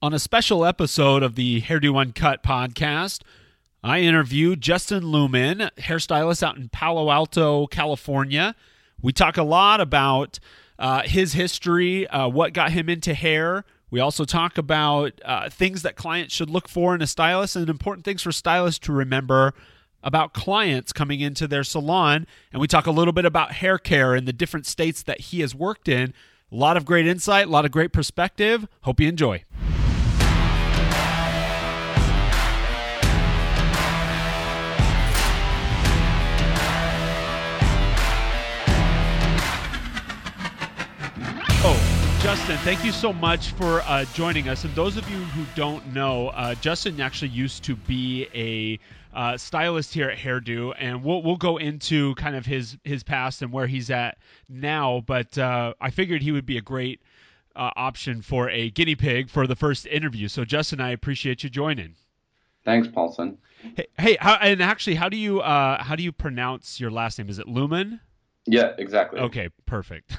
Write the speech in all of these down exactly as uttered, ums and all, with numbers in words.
On a special episode of the Hairdo Uncut podcast, I interviewed Justin Lumen, hairstylist out in Palo Alto, California. We talk a lot about uh, his history, uh, what got him into hair. We also talk about uh, things that clients should look for in a stylist and important things for stylists to remember about clients coming into their salon. And we talk a little bit about hair care in the different states that he has worked in. A lot of great insight, a lot of great perspective. Hope you enjoy. Justin, thank you so much for uh, joining us. And those of you who don't know, uh, Justin actually used to be a uh, stylist here at Hairdo, and we'll we'll go into kind of his his past and where he's at now. But uh, I figured he would be a great uh, option for a guinea pig for the first interview. So, Justin, I appreciate you joining. Thanks, Paulson. Hey, hey how, and actually, how do you uh, how do you pronounce your last name? Is it Lumen? Yeah, exactly. Okay, perfect.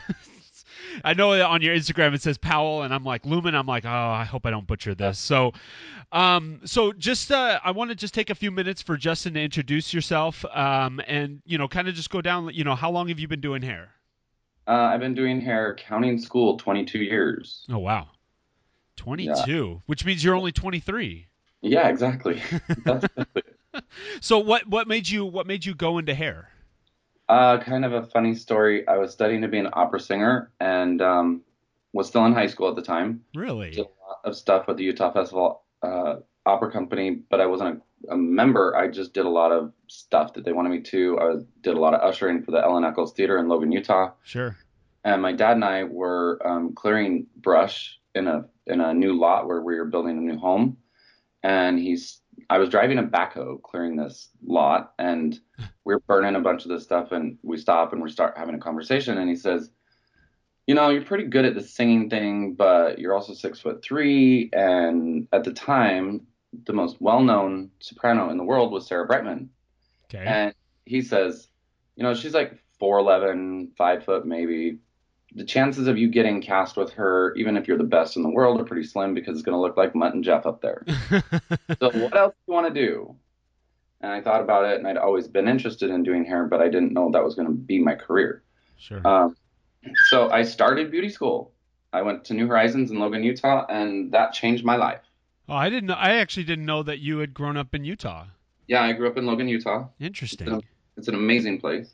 I know on your Instagram it says Powell, and I'm like Lumen. I'm like, oh, I hope I don't butcher this. So, um, so just uh, I want to just take a few minutes for Justin to introduce yourself, um, and you know, kind of just go down. You know, how long have you been doing hair? Uh, I've been doing hair counting school twenty-two years. Oh wow, twenty-two, yeah. Which means you're only twenty-three. Yeah, exactly. That's exactly it. So what what made you what made you go into hair? Uh, kind of a funny story. I was studying to be an opera singer and um, was still in high school at the time. Really? Did a lot of stuff with the Utah Festival uh, Opera Company, but I wasn't a, a member. I just did a lot of stuff that they wanted me to. I was, did a lot of ushering for the Ellen Eccles Theater in Logan, Utah. Sure. And my dad and I were um, clearing brush in a in a new lot where we were building a new home. And he's I was driving a backhoe clearing this lot, and we we're burning a bunch of this stuff, and we stop and we start having a conversation, and he says, you know, you're pretty good at the singing thing, but you're also six foot three, and at the time, the most well-known soprano in the world was Sarah Brightman. Okay. And he says, you know, she's like four eleven, five foot maybe. The chances of you getting cast with her, even if you're the best in the world, are pretty slim because it's going to look like Mutt and Jeff up there. So what else do you want to do? And I thought about it, and I'd always been interested in doing hair, but I didn't know that was going to be my career. Sure. Um, so I started beauty school. I went to New Horizons in Logan, Utah, and that changed my life. Oh, I didn't know. I actually didn't know that you had grown up in Utah. Yeah, I grew up in Logan, Utah. Interesting. It's an, it's an amazing place.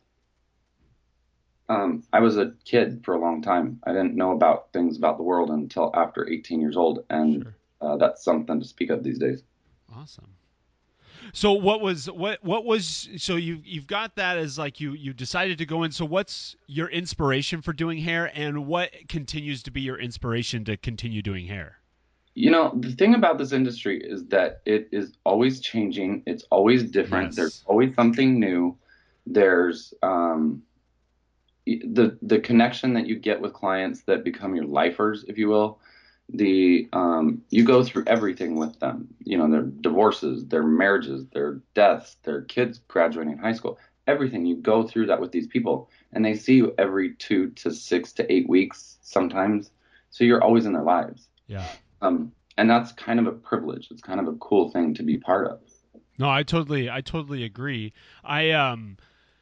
Um, I was a kid for a long time. I didn't know about things about the world until after eighteen years old, and Sure. uh, that's something to speak of these days. Awesome. So what was what what was so you you've got that as like you you decided to go in. So what's your inspiration for doing hair, and what continues to be your inspiration to continue doing hair? You know, the thing about this industry is that it is always changing. It's always different. Yes. There's always something new. There's um, the the connection that you get with clients that become your lifers, if you will. The um, you go through everything with them. You know, their divorces, their marriages, their deaths, their kids graduating high school. Everything, you go through that with these people, and they see you every two to six to eight weeks sometimes. So you're always in their lives. Yeah. Um, and that's kind of a privilege. It's kind of a cool thing to be part of. No, I totally I totally agree. I um.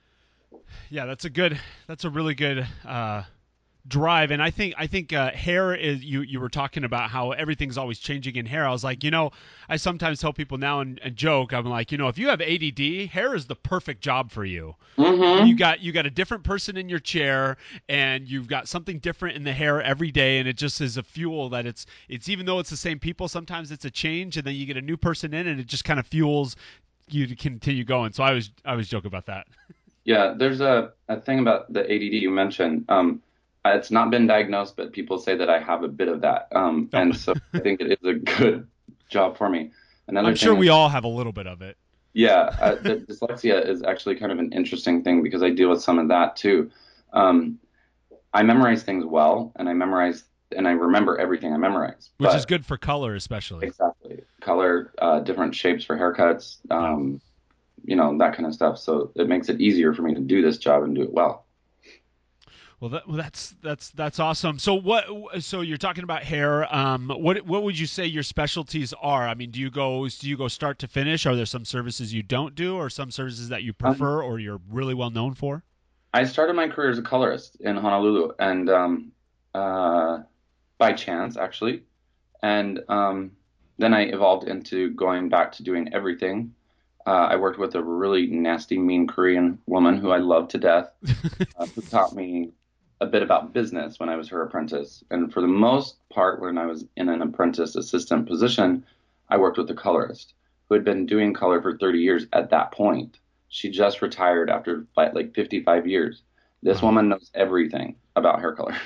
Yeah, that's a good. That's a really good uh, drive, and I think I think uh, hair is. You you were talking about how everything's always changing in hair. I was like, you know, I sometimes tell people now and, and joke. I'm like, you know, if you have A D D, hair is the perfect job for you. Mm-hmm. You got you got a different person in your chair, and you've got something different in the hair every day, and it just is a fuel that it's it's even though it's the same people, sometimes it's a change, and then you get a new person in, and it just kind of fuels you to continue going. So I was I was joking about that. Yeah, there's a, a thing about the A D D you mentioned. Um, it's not been diagnosed, but people say that I have a bit of that. Um, Oh. and so I think it is a good job for me. Another I'm thing sure is, we all have a little bit of it. Yeah, uh, the dyslexia is actually kind of an interesting thing because I deal with some of that too. Um, I memorize things well, and I memorize and I remember everything I memorize. Which but is good for color, especially. Exactly. Color, uh, different shapes for haircuts, um, you know, that kind of stuff. So it makes it easier for me to do this job and do it well. Well, that, well, that's that's that's awesome. So what? So you're talking about hair. Um, what what would you say your specialties are? I mean, do you go do you go start to finish? Are there some services you don't do, or some services that you Um, prefer, or you're really well known for? I started my career as a colorist in Honolulu, and um, uh, by chance, actually. And um, then I evolved into going back to doing everything. Uh, I worked with a really nasty, mean Korean woman who I loved to death, uh, who taught me a bit about business when I was her apprentice. And for the most part, when I was in an apprentice assistant position, I worked with a colorist who had been doing color for thirty years at that point. She just retired after like like fifty-five years. This Wow. woman knows everything about hair color.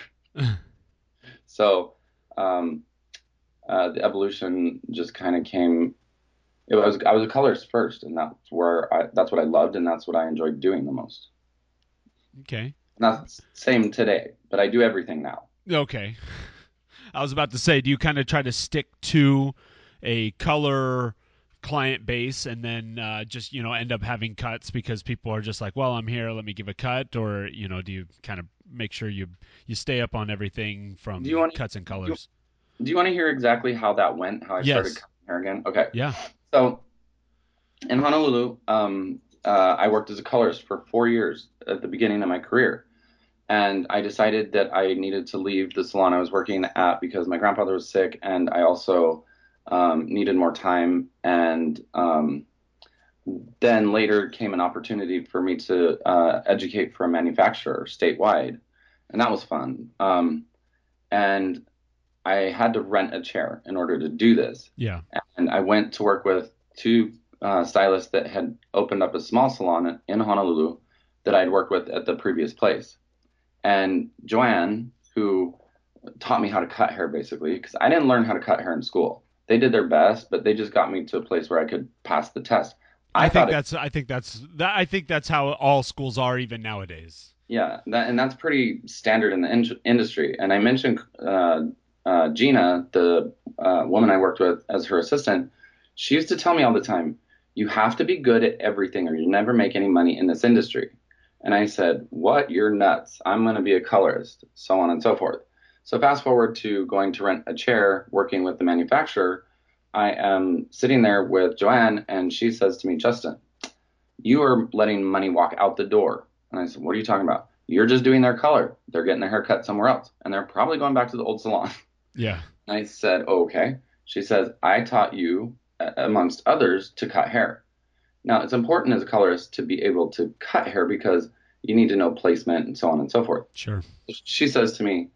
So um, uh, the evolution just kind of came. It was I was a colorist first, and that's where I, that's what I loved, and that's what I enjoyed doing the most. Okay. Not same today, but I do everything now. Okay. I was about to say, do you kind of try to stick to a color client base and then uh, just you know end up having cuts because people are just like, well, I'm here, let me give a cut, or you know, do you kind of make sure you you stay up on everything Do you from want cuts and do, colors? do you want to hear exactly how that went? How I started Yes. cutting hair again? Okay, Yeah. so in Honolulu, um, uh, I worked as a colorist for four years at the beginning of my career, and I decided that I needed to leave the salon I was working at because my grandfather was sick, and I also um, needed more time. And um, then later came an opportunity for me to uh, educate for a manufacturer statewide, and that was fun. Um, and I had to rent a chair in order to do this. Yeah. And I went to work with two uh, stylists that had opened up a small salon in Honolulu that I'd worked with at the previous place. And Joanne, who taught me how to cut hair basically, because I didn't learn how to cut hair in school. They did their best, but they just got me to a place where I could pass the test. I I think thought it, that's I think that's that I think that's how all schools are even nowadays. yeah, that, and that's pretty standard in the in- industry. And I mentioned uh, uh, Gina, the uh, woman I worked with as her assistant. She used to tell me all the time, "You have to be good at everything, or you'll never make any money in this industry." And I said, "What? You're nuts. I'm going to be a colorist," so on and so forth. So fast forward to going to rent a chair, working with the manufacturer. I am sitting there with Joanne, and she says to me, "Justin, you are letting money walk out the door." And I said, "What are you talking about? You're just doing their color. They're getting their hair cut somewhere else, and they're probably going back to the old salon." Yeah. And I said, "Oh, okay." She says, "I taught you, amongst others, to cut hair. Now, it's important as a colorist to be able to cut hair because you need to know placement and so on and so forth." Sure. She says to me,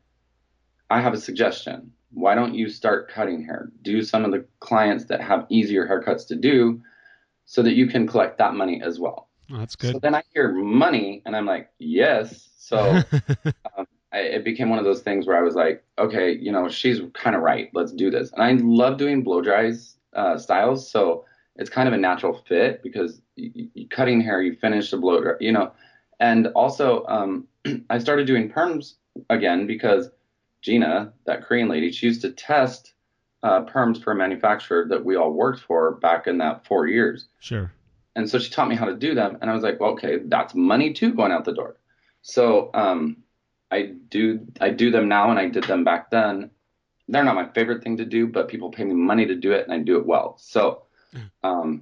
"I have a suggestion. Why don't you start cutting hair? Do some of the clients that have easier haircuts to do so that you can collect that money as well." Well, that's So good. then I hear money and I'm like, yes. So um, I, it became one of those things where I was like, okay, you know, she's kind of right. Let's do this. And I love doing blow dries uh, styles. So it's kind of a natural fit because you, you cutting hair, you finish the blow dry, you know. And also, um, I started doing perms again because Gina, that Korean lady, she used to test uh, perms for a manufacturer that we all worked for back in that four years. Sure. And so she taught me how to do them. And I was like, well, okay, that's money too going out the door. So um, I do I do them now and I did them back then. They're not my favorite thing to do, but people pay me money to do it and I do it well. So um,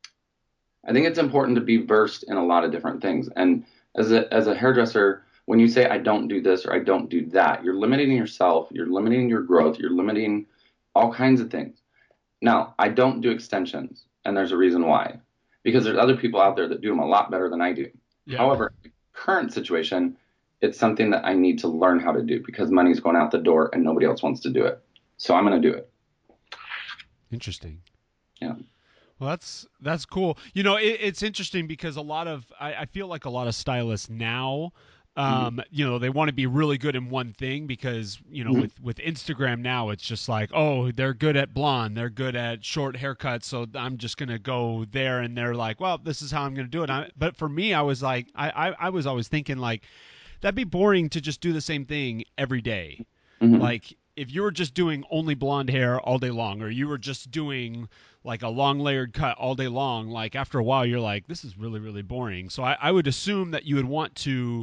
I think it's important to be versed in a lot of different things. And as a as a hairdresser, when you say I don't do this or I don't do that, you're limiting yourself, you're limiting your growth, you're limiting all kinds of things. Now, I don't do extensions, and there's a reason why. Because there's other people out there that do them a lot better than I do. Yeah. However, current situation, it's something that I need to learn how to do because money's going out the door and nobody else wants to do it. So I'm going to do it. Interesting. Yeah. Well, that's that's cool. You know, it, it's interesting because a lot of I, I feel like a lot of stylists now, Mm-hmm. um, you know, they want to be really good in one thing because you know Mm-hmm. with with Instagram now it's just like, oh, they're good at blonde, they're good at short haircuts, so I'm just gonna go there, and they're like, well, this is how I'm gonna do it. I, but for me, I was like, I, I I was always thinking like that'd be boring to just do the same thing every day. Mm-hmm. Like if you were just doing only blonde hair all day long, or you were just doing like a long layered cut all day long, like after a while you're like, this is really, really boring. So I, I would assume that you would want to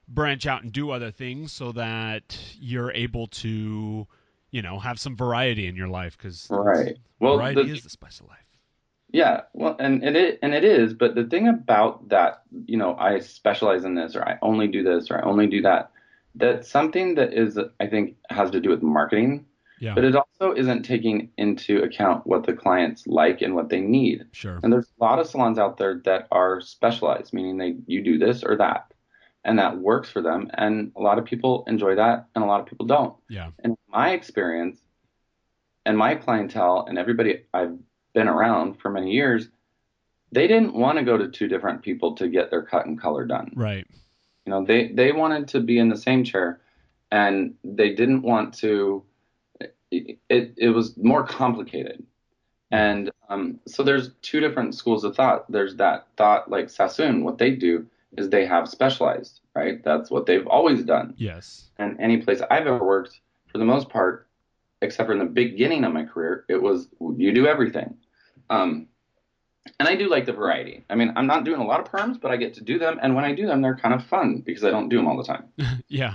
branch out and do other things so that you're able to, you know, have some variety in your life because Right. Well, variety the is the spice of life. yeah, well, and and it and it is, but the thing about that, you know, I specialize in this, or I only do this, or I only do that. That's something that is, I think, has to do with marketing, Yeah, but it also isn't taking into account what the clients like and what they need. sure. And there's a lot of salons out there that are specialized, meaning they you do this or that, and that works for them. And a lot of people enjoy that, and a lot of people don't. Yeah, And in my experience, and my clientele, and everybody I've been around for many years, they didn't want to go to two different people to get their cut and color done. right. You know, they they wanted to be in the same chair, and they didn't want to. It it, it was more complicated, Yeah. and um, so there's two different schools of thought. There's that thought like Sassoon. What they do is they have specialized, right? That's what they've always done. Yes. And any place I've ever worked, for the most part, except for in the beginning of my career, it was you do everything. Um, And I do like the variety. I mean, I'm not doing a lot of perms, but I get to do them. And when I do them, they're kind of fun because I don't do them all the time. Yeah.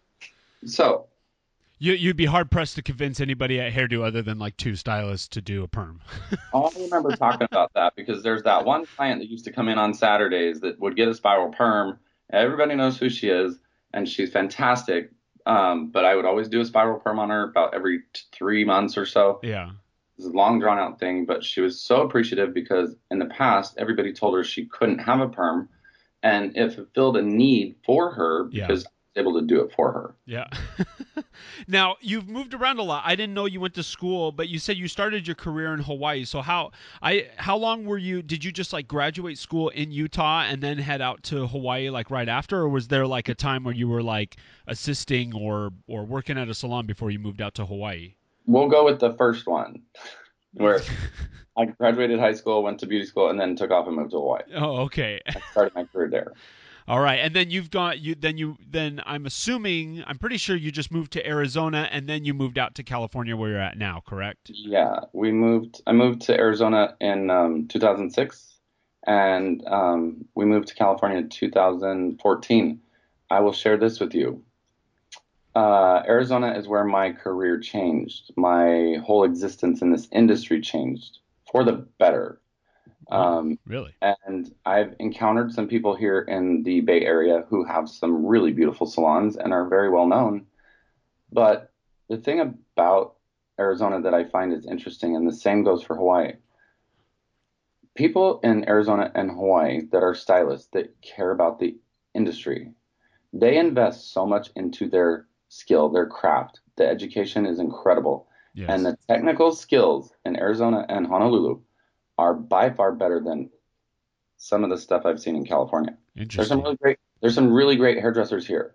So, You, you'd be hard pressed to convince anybody at Hairdo other than like two stylists to do a perm. I remember talking about that because there's that one client that used to come in on Saturdays that would get a spiral perm. Everybody knows who she is, and she's fantastic. Um, but I would always do a spiral perm on her about every t- three months or so. Yeah. It's a long, drawn out thing, but she was so appreciative because in the past, everybody told her she couldn't have a perm, and it fulfilled a need for her Yeah. because I was able to do it for her. Yeah. Now, you've moved around a lot. I didn't know you went to school, but you said you started your career in Hawaii. So how I how long were you did you just like graduate school in Utah and then head out to Hawaii like right after, or was there like a time where you were like assisting or or working at a salon before you moved out to Hawaii? We'll go with the first one, where I graduated high school, went to beauty school, and then took off and moved to Hawaii. Oh, okay. I started my career there. All right. And then you've got you then you then I'm assuming I'm pretty sure you just moved to Arizona and then you moved out to California where you're at now, correct? Yeah, we moved. I moved to Arizona in um, two thousand six, and um, we moved to California in two thousand fourteen. I will share this with you. Uh, Arizona is where my career changed. My whole existence in this industry changed for the better. Oh, Um, really? and I've encountered some people here in the Bay Area who have some really beautiful salons and are very well known. But the thing about Arizona that I find is interesting, and the same goes for Hawaii. People in Arizona and Hawaii that are stylists that care about the industry, they invest so much into their skill, their craft. The education is incredible. And Yes. the technical skills in Arizona and Honolulu are by far better than some of the stuff I've seen in California. There's some Interesting. really great there's some really great hairdressers here.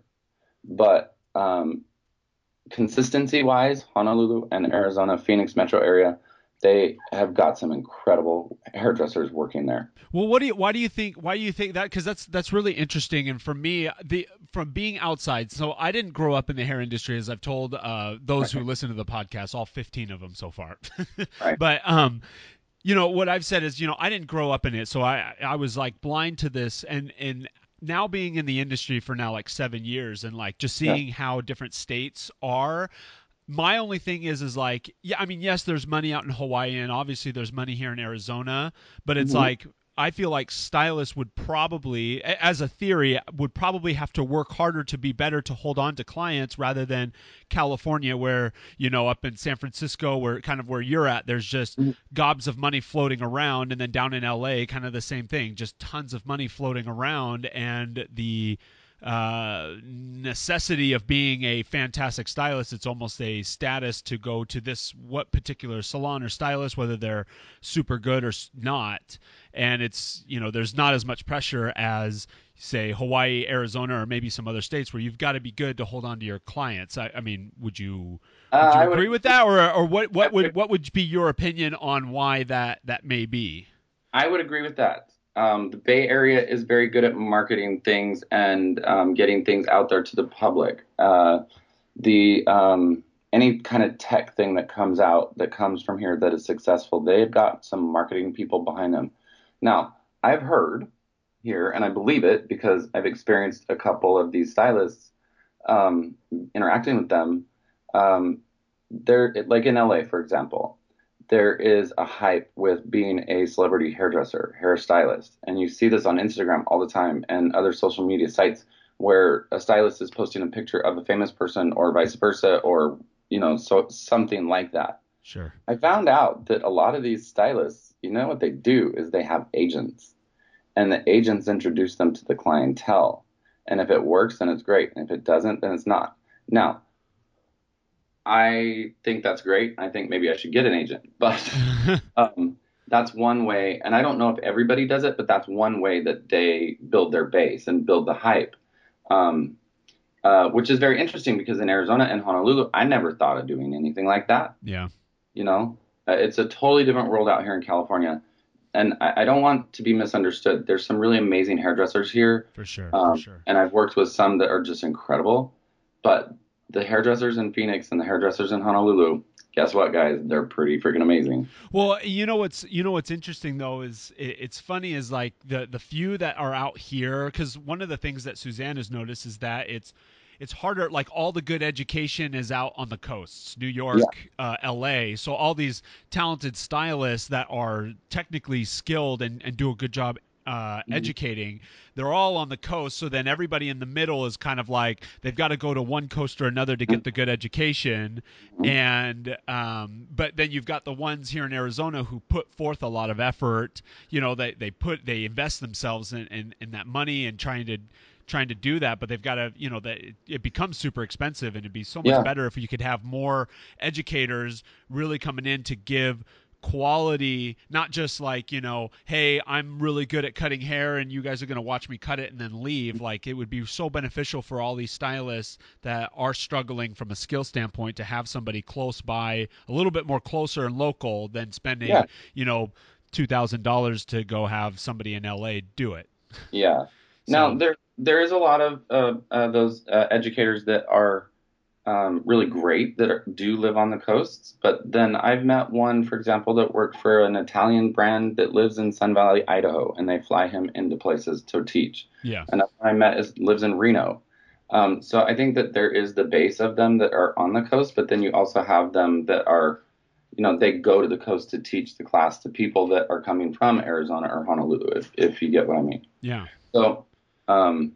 But um, consistency wise, Honolulu and Arizona, Phoenix metro area, they have got some incredible hairdressers working there. Well, what do you? Why do you think? Why do you think that? Because that's that's really interesting. And for me, the from being outside, so I didn't grow up in the hair industry, as I've told uh, those who Right. listen to the podcast, all fifteen of them so far. Right. But um, you know what I've said is, you know, I didn't grow up in it, so I I was like blind to this, and and now being in the industry for now like seven years, and like just Yeah. seeing how different states are. My only thing is is like, yeah, I mean, yes, there's money out in Hawaii and obviously there's money here in Arizona, but it's hmm like I feel like stylists would probably, as a theory, would probably have to work harder to be better to hold on to clients rather than California, where, you know, up in San Francisco, where kind of where you're at, there's just gobs of money floating around, and then down in L A, kind of the same thing, just tons of money floating around, and the uh, necessity of being a fantastic stylist. It's almost a status to go to this what particular salon or stylist, whether they're super good or not. And it's, you know, there's not as much pressure as say Hawaii, Arizona, or maybe some other states where you've got to be good to hold on to your clients. I, I mean, would you Uh, would you I agree would with that, or or what I what would would what would be your opinion on why that that may be? I would agree with that. Um, the Bay Area is very good at marketing things and um, getting things out there to the public. Uh, the um, any kind of tech thing that comes out that comes from here that is successful, they've got some marketing people behind them. Now, I've heard here, and I believe it because I've experienced a couple of these stylists um, interacting with them. Um, they're like in L A, for example, there is a hype with being a celebrity hairdresser, hairstylist, and you see this on Instagram all the time and other social media sites where a stylist is posting a picture of a famous person or vice versa, or you know, so something like that. Sure. I found out that a lot of these stylists, you know what they do is they have agents, and the agents introduce them to the clientele. And if it works, then it's great. And if it doesn't, then it's not. Now, I think that's great. I think maybe I should get an agent, but um, that's one way. And I don't know if everybody does it, but that's one way that they build their base and build the hype, um, uh, which is very interesting because in Arizona and Honolulu, I never thought of doing anything like that. Yeah. You know, uh, it's a totally different world out here in California. And I, I don't want to be misunderstood. There's some really amazing hairdressers here. For sure. Um, for sure. And I've worked with some that are just incredible. But the hairdressers in Phoenix and the hairdressers in Honolulu, guess what, guys? They're pretty freaking amazing. Well, you know what's you know what's interesting though is it, it's funny is like the the few that are out here, because one of the things that Suzanne has noticed is that it's it's harder. Like all the good education is out on the coasts, New York, Yeah. uh, L A. So all these talented stylists that are technically skilled and, and do a good job uh, Mm-hmm. educating, they're all on the coast. So then everybody in the middle is kind of like they've got to go to one coast or another to get the good education. Mm-hmm. And um, but then you've got the ones here in Arizona who put forth a lot of effort. You know, they they put they invest themselves in in, in that money and trying to trying to do that, but they've got to, you know, that it, it becomes super expensive, and it'd be so much Yeah. better if you could have more educators really coming in to give quality, not just like, you know, hey, I'm really good at cutting hair and you guys are going to watch me cut it and then leave. Like it would be so beneficial for all these stylists that are struggling from a skill standpoint to have somebody close by, a little bit more closer and local than spending, Yeah. you know, two thousand dollars to go have somebody in L A do it. Yeah. Now So, there there is a lot of uh, uh, those uh, educators that are um, really great that are, do live on the coasts. But then I've met one, for example, that worked for an Italian brand that lives in Sun Valley, Idaho, and they fly him into places to teach. yeah. Another one I met is lives in Reno. Um, so I think that there is the base of them that are on the coast, but then you also have them that are, you know, they go to the coast to teach the class to people that are coming from Arizona or Honolulu, if if you get what I mean. Yeah. So um,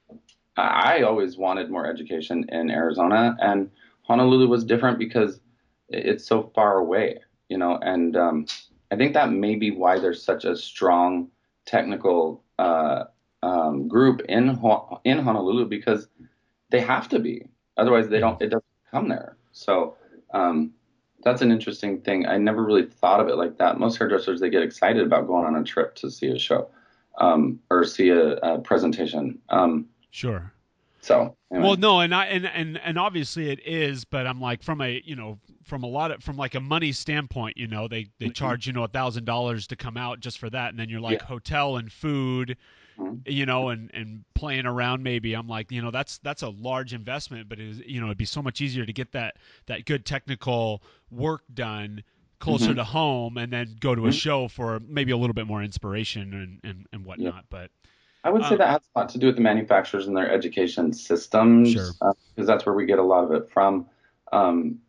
I always wanted more education in Arizona, and Honolulu was different because it's so far away, you know, and um, I think that may be why there's such a strong technical uh, um, group in Ho- in Honolulu, because they have to be, otherwise they don't, it doesn't come there. So um, that's an interesting thing. I never really thought of it like that. Most hairdressers, they get excited about going on a trip to see a show um, or see a, a presentation. Um, Sure. so anyway. Well, no, and I and, and and obviously it is, but I'm like from a you know from a lot of from like a money standpoint, you know, they they Mhm. charge you know a thousand dollars to come out just for that, and then you're like Yeah. hotel and food, Mhm. you know, and and playing around maybe. I'm like, you know, that's that's a large investment, but it is, you know, it'd be so much easier to get that that good technical work done closer Mhm. to home, and then go to a Mhm. show for maybe a little bit more inspiration and and, and Yeah. whatnot. But I would say um, that has a lot to do with the manufacturers and their education sure, systems, uh, because that's where we get a lot of it from. Um,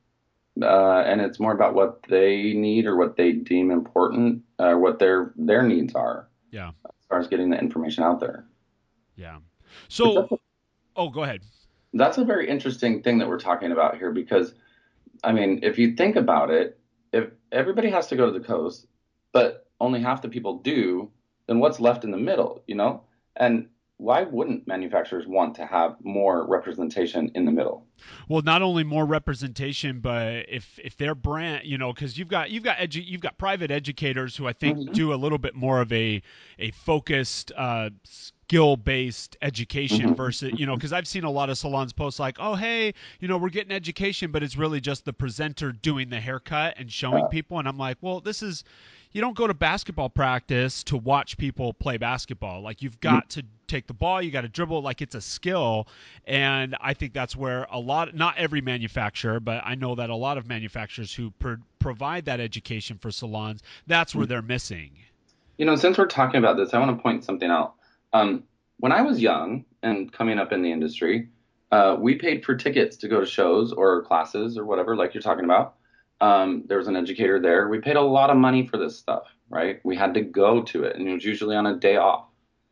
uh, and it's more about what they need or what they deem important, uh, what their their needs are yeah, as far as getting the information out there. yeah. But So, that's a, oh, go ahead. that's a very interesting thing that we're talking about here because, I mean, if you think about it, if everybody has to go to the coast, but only half the people do, then what's left in the middle, you know? And why wouldn't manufacturers want to have more representation in the middle? Well, not only more representation, but if if their brand, you know, because you've got you've got edu- you've got private educators who I think Hmm. do a little bit more of a a focused uh, skill based education Hmm. versus, you know, because I've seen a lot of salons post like, oh hey, you know, we're getting education, but it's really just the presenter doing the haircut and showing Uh, people, and I'm like, well, this is, you don't go to basketball practice to watch people play basketball. Like you've mhm. got to take the ball, you got to dribble, like it's a skill. And I think that's where a lot, not every manufacturer, but I know that a lot of manufacturers who pro- provide that education for salons, that's where they're missing. You know, since we're talking about this, I want to point something out. Um, when I was young and coming up in the industry, uh, we paid for tickets to go to shows or classes or whatever, like you're talking about. Um, there was an educator there. We paid a lot of money for this stuff, right? We had to go to it, and it was usually on a day off.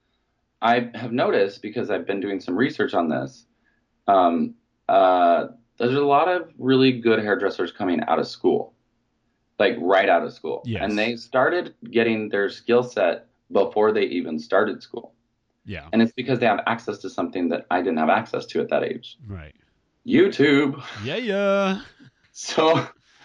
I have noticed because I've been doing some research on this. Um, uh, there's a lot of really good hairdressers coming out of school, like right out of school, and Yes. they started getting their skill set before they even started school. Yeah. And it's because they have access to something that I didn't have access to at that age. Right. YouTube. Yeah. Yeah. So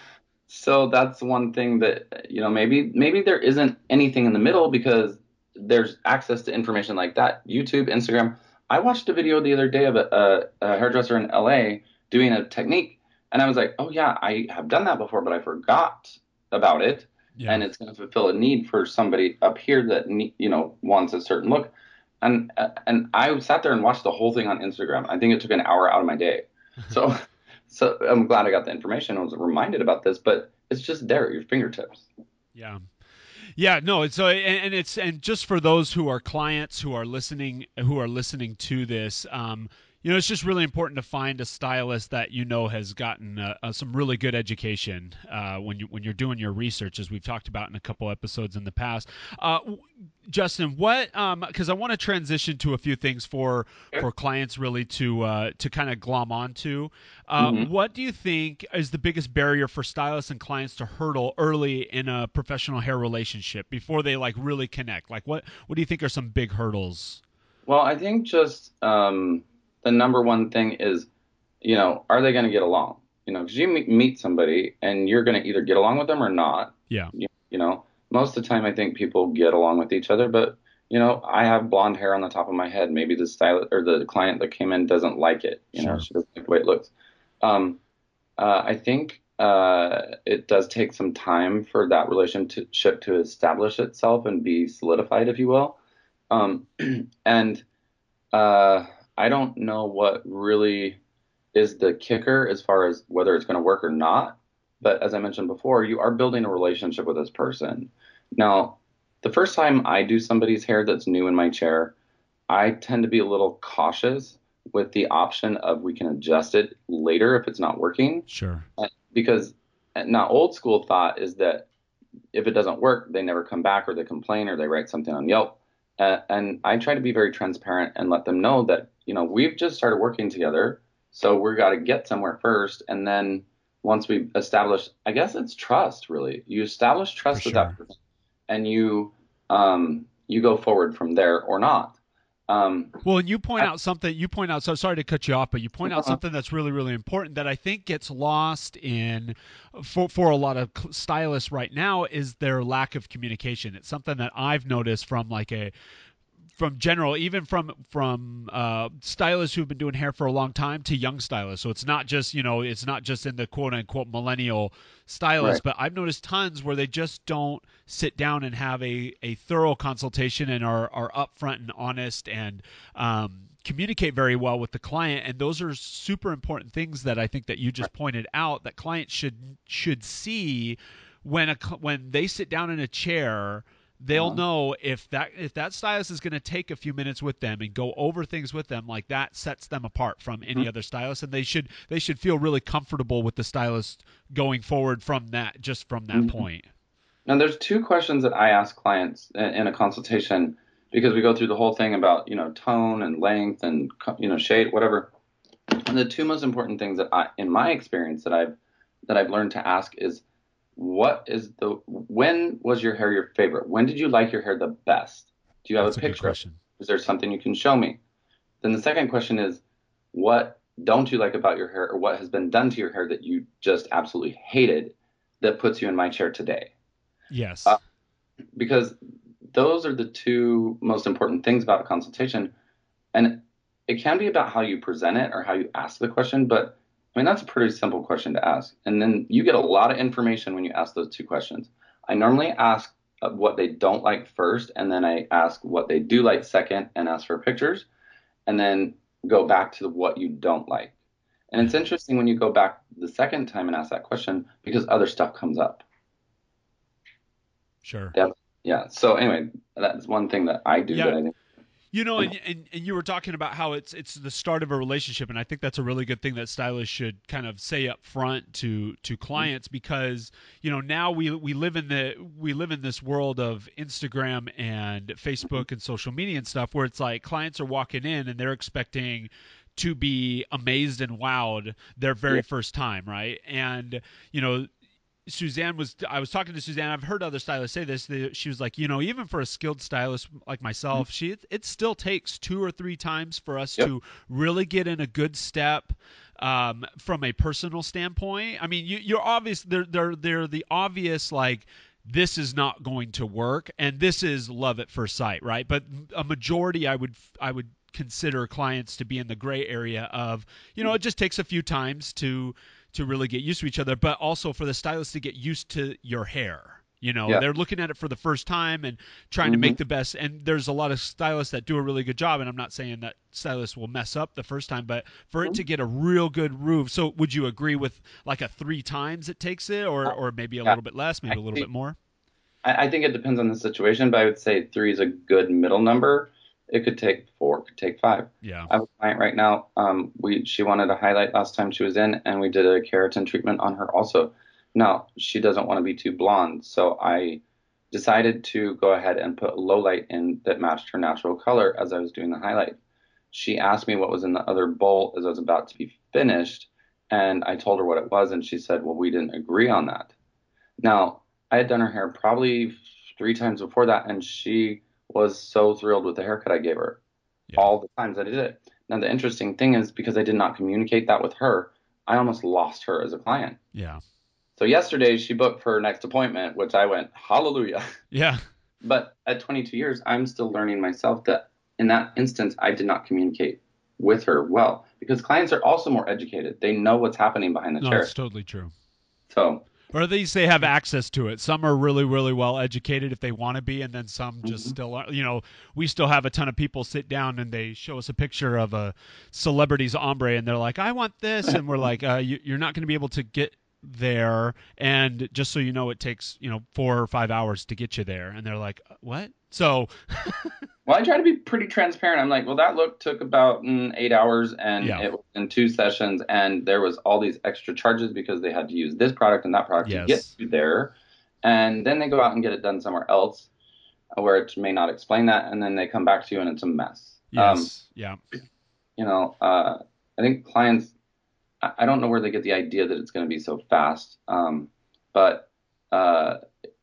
so that's one thing that you know maybe maybe there isn't anything in the middle because there's access to information like that. YouTube, Instagram. I watched a video the other day of a, a, a hairdresser in L A doing a technique, and I was like, oh yeah, I have done that before, but I forgot about it, Yeah. and it's going to fulfill a need for somebody up here that ne- you know wants a certain look. And and I sat there and watched the whole thing on Instagram. I think it took an hour out of my day. So so I'm glad I got the information. I was reminded about this, but it's just there at your fingertips. Yeah. Yeah, no, it's so and, and it's and just for those who are clients who are listening who are listening to this, um, you know, it's just really important to find a stylist that you know has gotten uh, uh, some really good education uh, when you when you're doing your research, as we've talked about in a couple episodes in the past. Uh, Justin, what? Um, because I want to transition to a few things for Okay. for clients really to uh, to kind of glom onto. Uh, hmm what do you think is the biggest barrier for stylists and clients to hurdle early in a professional hair relationship before they like really connect? Like, what what do you think are some big hurdles? Well, I think just um, the number one thing is, you know, are they going to get along? You know, because you meet, meet somebody and you're going to either get along with them or not. Yeah, You, you know, most of the time I think people get along with each other, but you know, I have blonde hair on the top of my head. Maybe the stylist or the client that came in doesn't like it. You know, sure, she doesn't like the way it looks. Um, uh, I think uh, it does take some time for that relationship to establish itself and be solidified, if you will. Um, and uh, I don't know what really is the kicker as far as whether it's going to work or not. But as I mentioned before, you are building a relationship with this person. Now, the first time I do somebody's hair that's new in my chair, I tend to be a little cautious with the option of we can adjust it later if it's not working. sure, Uh, Because uh, now old school thought is that if it doesn't work, they never come back or they complain or they write something on Yelp. Uh, and I try to be very transparent and let them know that, you know, we've just started working together. So we've got to get somewhere first. And then once we establish, I guess it's trust really. You establish for trust with that sure. person and you, um, you go forward from there or not. Um, Well, and you point I, out something. You point out. So sorry to cut you off, but you point out uh, something that's really, really important that I think gets lost in for for a lot of stylists right now is their lack of communication. It's something that I've noticed from like a from general, even from from uh, stylists who've been doing hair for a long time to young stylists. So it's not just you know it's not just in the quote unquote millennial stylists, right. but I've noticed tons where they just don't sit down and have a, a thorough consultation and are are upfront and honest and um, communicate very well with the client. And those are super important things that I think that you Right. just pointed out that clients should should see when a when they sit down in a chair, they'll Uh-huh. know if that if that stylist is going to take a few minutes with them and go over things with them, like that sets them apart from any other stylist, and they should they should feel really comfortable with the stylist going forward from that just from that Mhm. point. Now, there's two questions that I ask clients in, in a consultation because we go through the whole thing about, you know, tone and length and, you know, shade, whatever. And the two most important things that I, in my experience, that I've that I've learned to ask is what is the when was your hair your favorite? When did you like your hair the best? Do you have a That's a good picture of it? question. Is there something you can show me? Then the second question is what don't you like about your hair or what has been done to your hair that you just absolutely hated that puts you in my chair today? Uh, Yes. because those are the two most important things about a consultation. And it can be about how you present it or how you ask the question, but I mean, that's a pretty simple question to ask. And then you get a lot of information when you ask those two questions. I normally ask uh, what they don't like first, and then I ask what they do like second and ask for pictures, and then go back to what you don't like. And Yeah. it's interesting when you go back the second time and ask that question because other stuff comes up. Sure. Yep. Yeah. So anyway, that's one thing that I do Yeah. that I think. You know, and, and and you were talking about how it's it's the start of a relationship, and I think that's a really good thing that stylists should kind of say up front to to clients, because you know now we we live in the we live in this world of Instagram and Facebook and social media and stuff, where it's like clients are walking in and they're expecting to be amazed and wowed their very Yeah. first time, right? And you know, Suzanne was I was talking to Suzanne. I've heard other stylists say this. That she was like, you know, even for a skilled stylist like myself, she it, it still takes two or three times for us Yep. to really get in a good step um, from a personal standpoint. I mean, you, you're obvious. They're they're they're the obvious like. This is not going to work, and this is love at first sight, right? But a majority, I would I would consider clients to be in the gray area of, you know, it just takes a few times to to really get used to each other, but also for the stylist to get used to your hair. You know, Yeah. they're looking at it for the first time and trying to hmm make the best. And there's a lot of stylists that do a really good job. And I'm not saying that stylists will mess up the first time, but for it to get a real good groove. So would you agree with like a three times it takes it, or, or maybe a Yeah. little bit less, maybe a little Actually, bit more? I, I think it depends on the situation, but I would say three is a good middle number. It could take four, it could take five. Yeah. I have a client right now. Um, we she wanted a highlight last time she was in, and we did a keratin treatment on her also. Now she doesn't want to be too blonde, so I decided to go ahead and put a low light in that matched her natural color as I was doing the highlight. She asked me what was in the other bowl as I was about to be finished, and I told her what it was, and she said, "Well, we didn't agree on that." Now, I had done her hair probably three times before that, and she was so thrilled with the haircut I gave her Yeah. all the times I did it. Now, the interesting thing is because I did not communicate that with her, I almost lost her as a client. Yeah. So yesterday she booked for her next appointment, which I went, hallelujah. Yeah. But at twenty-two years, I'm still learning myself that in that instance, I did not communicate with her well because clients are also more educated. They know what's happening behind the No, it's chair. totally true. So, Or at least they have access to it. Some are really, really well educated if they want to be, and then some just mhm. still are. You know, we still have a ton of people sit down and they show us a picture of a celebrity's ombre, and they're like, "I want this," and we're like, uh, you, "You're not going to be able to get there." And just so you know, it takes you know four or five hours to get you there, and they're like, "What?" So, Well, I try to be pretty transparent. I'm like, well, that look took about mm, eight hours and yeah, it was in two sessions, and there was all these extra charges because they had to use this product and that product to get yes, you there. And then they go out and get it done somewhere else uh, where it may not explain that, and then they come back to you and it's a mess. Um, yes, yeah, you know, uh, I think clients, I, I don't know where they get the idea that it's going to be so fast, um, but uh,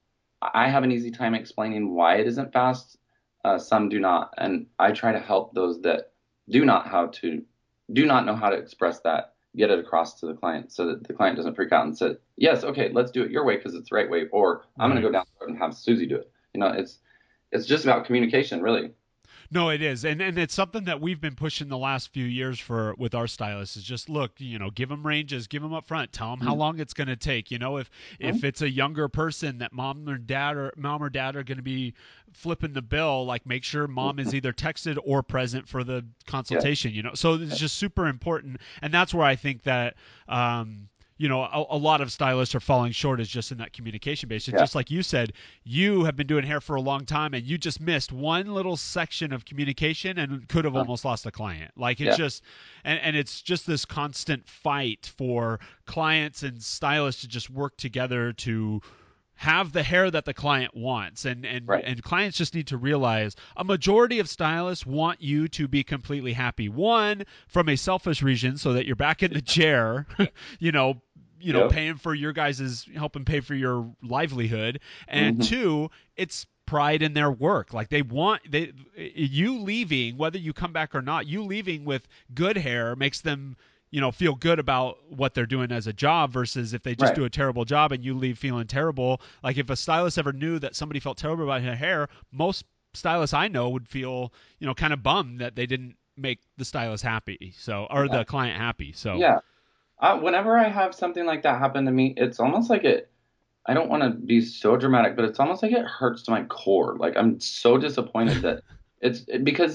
I have an easy time explaining why it isn't fast. Uh, some do not, and I try to help those that do not how to do not know how to express that, get it across to the client, so that the client doesn't freak out and say, "Yes, okay, let's do it your way because it's the right way," or "I'm going to right. go down the road and have Susie do it." You know, it's it's just about communication, really. No, it is, and and it's something that we've been pushing the last few years for with our stylists. Is just look, you know, give them ranges, give them up front, tell them how Mm-hmm. long it's going to take. You know, if if it's a younger person that mom or dad or mom or dad are going to be flipping the bill, like make sure mom is either texted or present for the Yeah, consultation. You know, so it's just super important, and that's where I think that. Um, you know, a, a lot of stylists are falling short is just in that communication base. And yeah, just like you said, you have been doing hair for a long time and you just missed one little section of communication and could have uh, almost lost a client. Like it's yeah, just, and, and it's just this constant fight for clients and stylists to just work together to have the hair that the client wants, and and right, and clients just need to realize a majority of stylists want you to be completely happy, one from a selfish reason so that you're back in the chair you know you know yep, paying for your guys's helping pay for your livelihood, and hmm two, it's pride in their work. Like they want they you leaving, whether you come back or not, you leaving with good hair makes them you know feel good about what they're doing as a job, versus if they just right, do a terrible job and you leave feeling terrible. Like if a stylist ever knew that somebody felt terrible about their hair, most stylists I know would feel you know kind of bummed that they didn't make the stylist happy, so or yeah, the client happy. So yeah. Uh, whenever I have something like that happen to me, it's almost like it. I don't want to be so dramatic, but it's almost like it hurts to my core. Like I'm so disappointed that it's because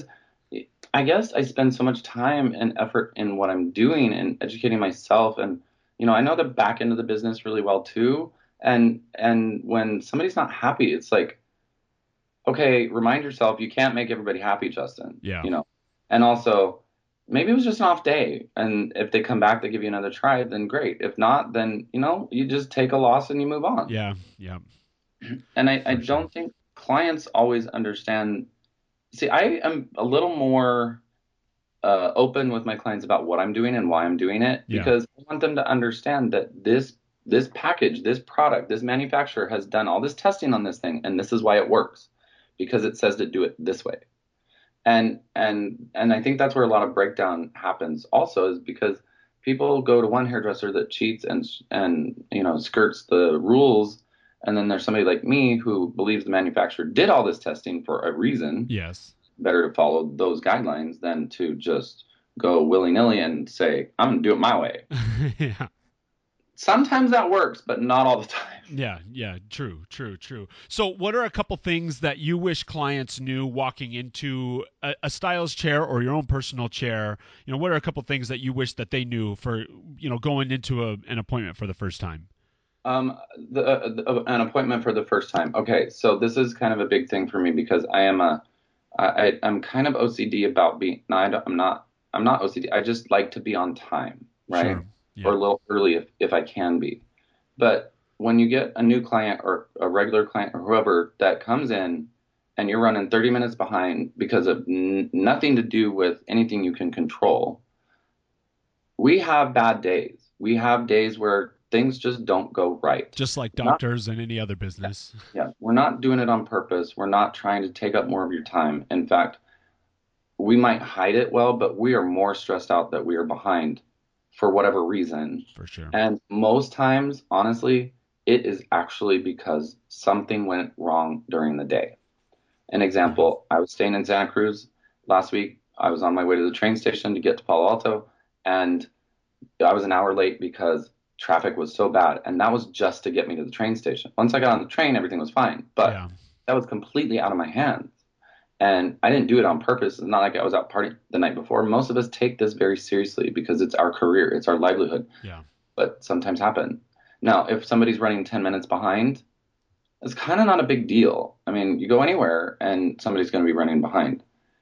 I guess I spend so much time and effort in what I'm doing and educating myself, and you know I know the back end of the business really well too. And and when somebody's not happy, it's like okay, remind yourself you can't make everybody happy, Justin, Yeah. you know. And also, maybe it was just an off day. And if they come back, they give you another try, then great. If not, then, you know, you just take a loss and you move on. Yeah. Yeah. And I, I For sure. don't think clients always understand. See, I am a little more uh, open with my clients about what I'm doing and why I'm doing it Yeah. because I want them to understand that this this package, this product, this manufacturer has done all this testing on this thing, and this is why it works because it says to do it this way. And and and I think that's where a lot of breakdown happens also is because people go to one hairdresser that cheats and and you know skirts the rules, and then there's somebody like me who believes the manufacturer did all this testing for a reason. Yes. Better to follow those guidelines than to just go willy-nilly and say, I'm going to do it my way. Yeah. Sometimes that works, but not all the time. Yeah, yeah, true, true, true. So, what are a couple things that you wish clients knew walking into a, a stylist chair or your own personal chair? You know, what are a couple things that you wish that they knew for, you know, going into a, an appointment for the first time? Um, the, uh, the, uh, an appointment for the first time. Okay, so this is kind of a big thing for me because I am a, I, I- I'm kind of O C D about being. No, I don't, I'm not. I'm not O C D. I just like to be on time, right? Sure. Or Yeah. a little early if if I can be. But when you get a new client or a regular client or whoever that comes in and you're running thirty minutes behind because of n- nothing to do with anything you can control, we have bad days. We have days where things just don't go right. Just like Not, doctors and any other business. yeah, we're not doing it on purpose. We're not trying to take up more of your time. In fact, we might hide it well, but we are more stressed out that we are behind for whatever reason. For sure. And most times, honestly, it is actually because something went wrong during the day. An Yeah. example, I was staying in Santa Cruz last week. I was on my way to the train station to get to Palo Alto, and I was an hour late because traffic was so bad. And that was just to get me to the train station. Once I got on the train, everything was fine. But Yeah. that was completely out of my hands. And I didn't do it on purpose. It's not like I was out partying the night before. Most of us take this very seriously because it's our career, it's our livelihood. Yeah. But sometimes happen. Now, if somebody's running ten minutes behind, it's kind of not a big deal. I mean, you go anywhere and somebody's going to be running behind.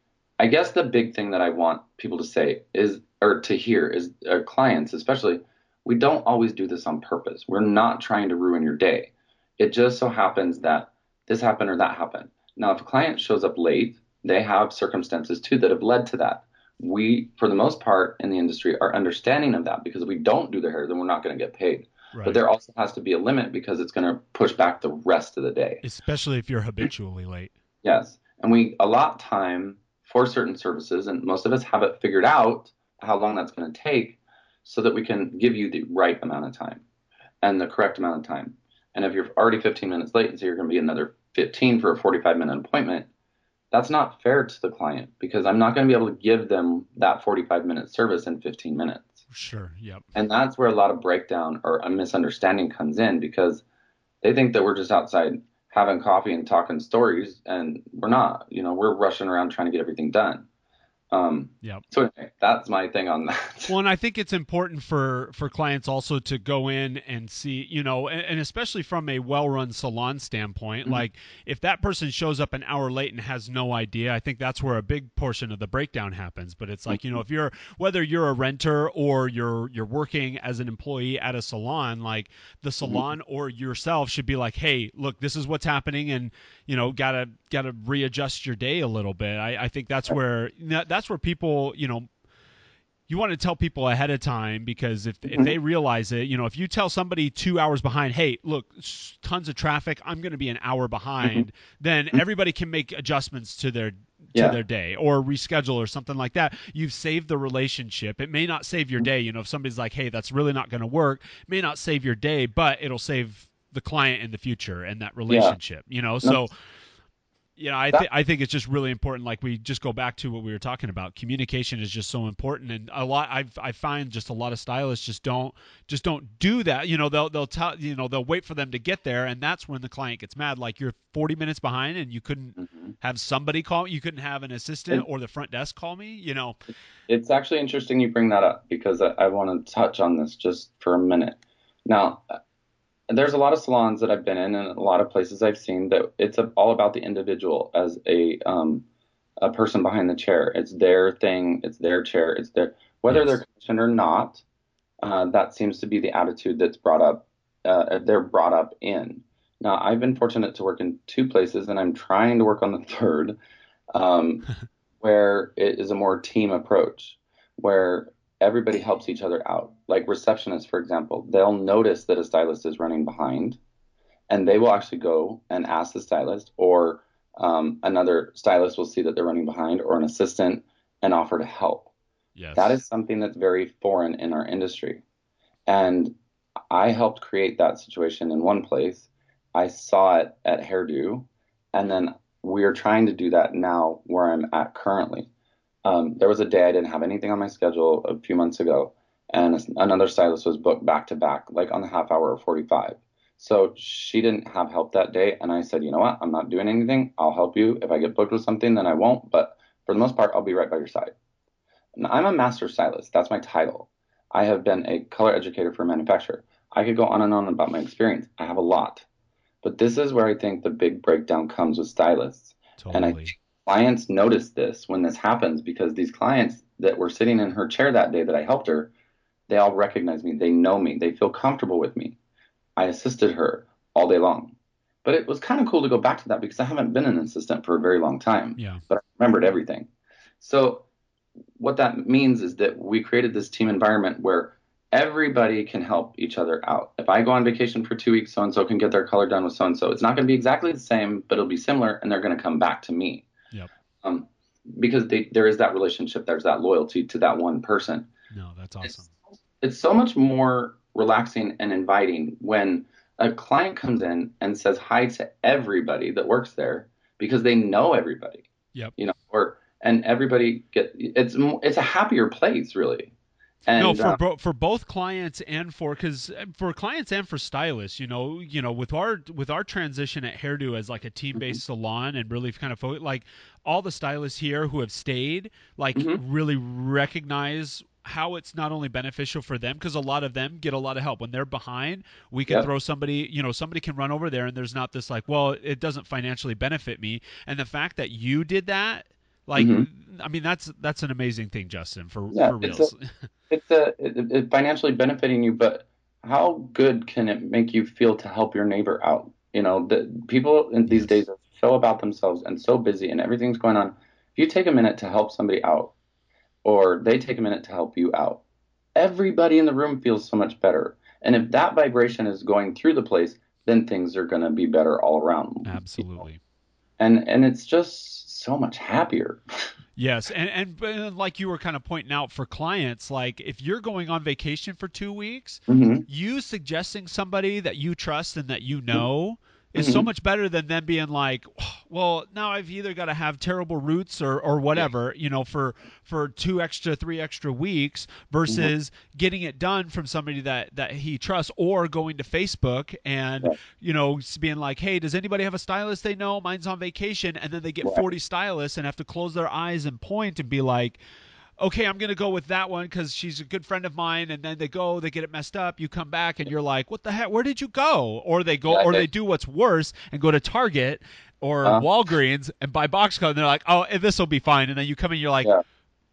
I guess the big thing that I want people to say is, or to hear, is uh, clients, especially, we don't always do this on purpose. We're not trying to ruin your day. It just so happens that this happened or that happened. Now, if a client shows up late, they have circumstances too that have led to that. We, for the most part in the industry, are understanding of that because if we don't do their hair, then we're not going to get paid. But Right. there also has to be a limit because it's going to push back the rest of the day. Especially if you're habitually late. Yes. And we allot time for certain services, and most of us have it figured out how long that's going to take so that we can give you the right amount of time and the correct amount of time. And if you're already fifteen minutes late and so you're going to be another fifteen for a forty-five minute appointment, that's not fair to the client because I'm not going to be able to give them that forty-five minute service in fifteen minutes. Sure. Yep. And that's where a lot of breakdown or a misunderstanding comes in because they think that we're just outside having coffee and talking stories, and we're not. You know, we're rushing around trying to get everything done. Um, Yep. so anyway, that's my thing on that. Well, and I think it's important for for clients also to go in and see, you know, and, and especially from a well-run salon standpoint, Mhm. like if that person shows up an hour late and has no idea, I think that's where a big portion of the breakdown happens. But it's like, you know, if you're whether you're a renter or you're you're working as an employee at a salon, like the Mhm. salon or yourself should be like, hey, look, this is what's happening, and you know, gotta gotta readjust your day a little bit. I, I think that's where that's where people, you know, you want to tell people ahead of time because if if Mhm. they realize it, you know, if you tell somebody two hours behind, hey, look, tons of traffic, I'm going to be an hour Mhm. behind, then Mhm. everybody can make adjustments to their to Yeah. their day or reschedule or something like that. You've saved the relationship. It may not save your day. You know, if somebody's like, hey, that's really not going to work, it may not save your day, but it'll save the client in the future and that Yeah. relationship. You know, No, so you know, I that think I think it's just really important. Like we just go back to what we were talking about. Communication is just so important, and a lot I I find just a lot of stylists just don't just don't do that. You know, they'll they'll tell you know they'll wait for them to get there, and that's when the client gets mad. Like you're forty minutes behind, and you couldn't mhm. have somebody call. You couldn't have an assistant it, or the front desk call me. You know, it's actually interesting you bring that up because I, I want to touch on this just for a minute. Now, there's a lot of salons that I've been in and a lot of places I've seen that it's a, all about the individual as a um, a person behind the chair. It's their thing, it's their chair, it's their whether they're Yes. commissioned or not. Uh, that seems to be the attitude that's brought up. Uh, they're brought up in. Now, I've been fortunate to work in two places, and I'm trying to work on the third, um, where it is a more team approach, where everybody helps each other out. Like receptionists, for example, they'll notice that a stylist is running behind, and they will actually go and ask the stylist, or um, another stylist will see that they're running behind, or an assistant, and offer to help. That Yes. is something that's very foreign in our industry. And I helped create that situation in one place. I saw it at Hairdo, and then we are trying to do that now where I'm at currently. Um, there was a day I didn't have anything on my schedule a few months ago, and another stylist was booked back to back, like on the half hour or forty-five. So she didn't have help that day, and I said, you know what? I'm not doing anything. I'll help you. If I get booked with something, then I won't. But for the most part, I'll be right by your side. And I'm a master stylist. That's my title. I have been a color educator for a manufacturer. I could go on and on about my experience. I have a lot. But this is where I think the big breakdown comes with stylists. And I think Totally. clients notice this when this happens because these clients that were sitting in her chair that day that I helped her, they all recognize me. They know me. They feel comfortable with me. I assisted her all day long. But it was kind of cool to go back to that because I haven't been an assistant for a very long time, Yeah. but I remembered everything. So what that means is that we created this team environment where everybody can help each other out. If I go on vacation for two weeks, so and so can get their color done with so and so. It's not going to be exactly the same, but it'll be similar, and they're going to come back to me Yep. um, because they, there is that relationship, there's that loyalty to that one person. No, that's awesome. It's it's so much more relaxing and inviting when a client comes in and says hi to everybody that works there because they know everybody, Yep. you know, or and everybody get it's it's a happier place really. No, And for uh, bo- for both clients and for because for clients and for stylists, you know, you know, with our with our transition at Hairdo as like a team mhm, based salon and really kind of fo- like all the stylists here who have stayed, like mhm, really recognize how it's not only beneficial for them because a lot of them get a lot of help when they're behind. We can yep, throw somebody, you know, somebody can run over there and there's not this like, well, it doesn't financially benefit me. And the fact that you did that, like, mhm, I mean, that's that's an amazing thing, Justin, for yeah, for it's a reals. it's a it, it financially benefiting you, but how good can it make you feel to help your neighbor out? You know, the people in these Yes. days are so about themselves and so busy and everything's going on. If you take a minute to help somebody out, or they take a minute to help you out, everybody in the room feels so much better. And if that vibration is going through the place, then things are going to be better all around. You know? Absolutely. And and it's just so much happier. Yes, and and but like you were kind of pointing out for clients, like if you're going on vacation for two weeks, Hmm. you suggesting somebody that you trust and that you know is so Hmm. much better than them being like, well, now I've either got to have terrible roots or or whatever, you know, for for two extra, three extra weeks Hmm. versus getting it done from somebody that that he trusts or going to Facebook and Right. you know, being like, hey, does anybody have a stylist they know? Mine's on vacation. And then they get Right. forty stylists and have to close their eyes and point and be like, okay, I'm going to go with that one because she's a good friend of mine. And then they go, they get it messed up. You come back and you're like, what the heck? Where did you go? Or they go, Yeah. or Yeah. they do what's worse and go to Target or Uh, Walgreens and buy box coat. And they're like, oh, this will be fine. And then you come in, you're like, yeah.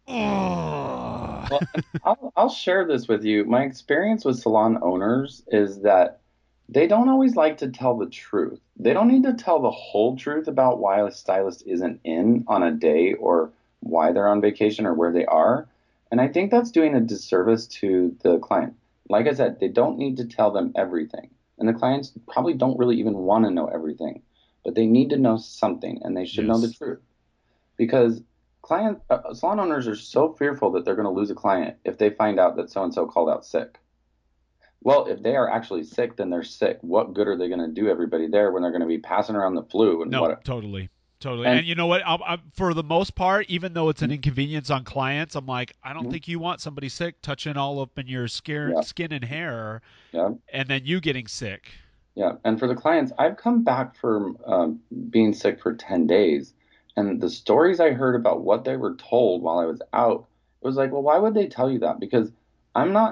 oh. Well, and I'll I'll share this with you. My experience with salon owners is that they don't always like to tell the truth. They don't need to tell the whole truth about why a stylist isn't in on a day or why they're on vacation or where they are. And I think that's doing a disservice to the client. Like I said, they don't need to tell them everything. And the clients probably don't really even want to know everything, but they need to know something and they should know the Yes. truth because client uh, salon owners are so fearful that they're going to lose a client if they find out that so and so called out sick. Well, if they are actually sick, then they're sick. What good are they going to do everybody there when they're going to be passing around the flu and No, what? totally. Totally. And And you know what? i i for the most part, even though it's an inconvenience on clients, I'm like, I don't Mhm. think you want somebody sick touching all up in your skin, Yeah, skin and hair yeah, and then you getting sick. yeah. And for the clients, I've come back from um, being sick for ten days, and the stories I heard about what they were told while I was out, it was like, well, why would they tell you that? Because I'm not.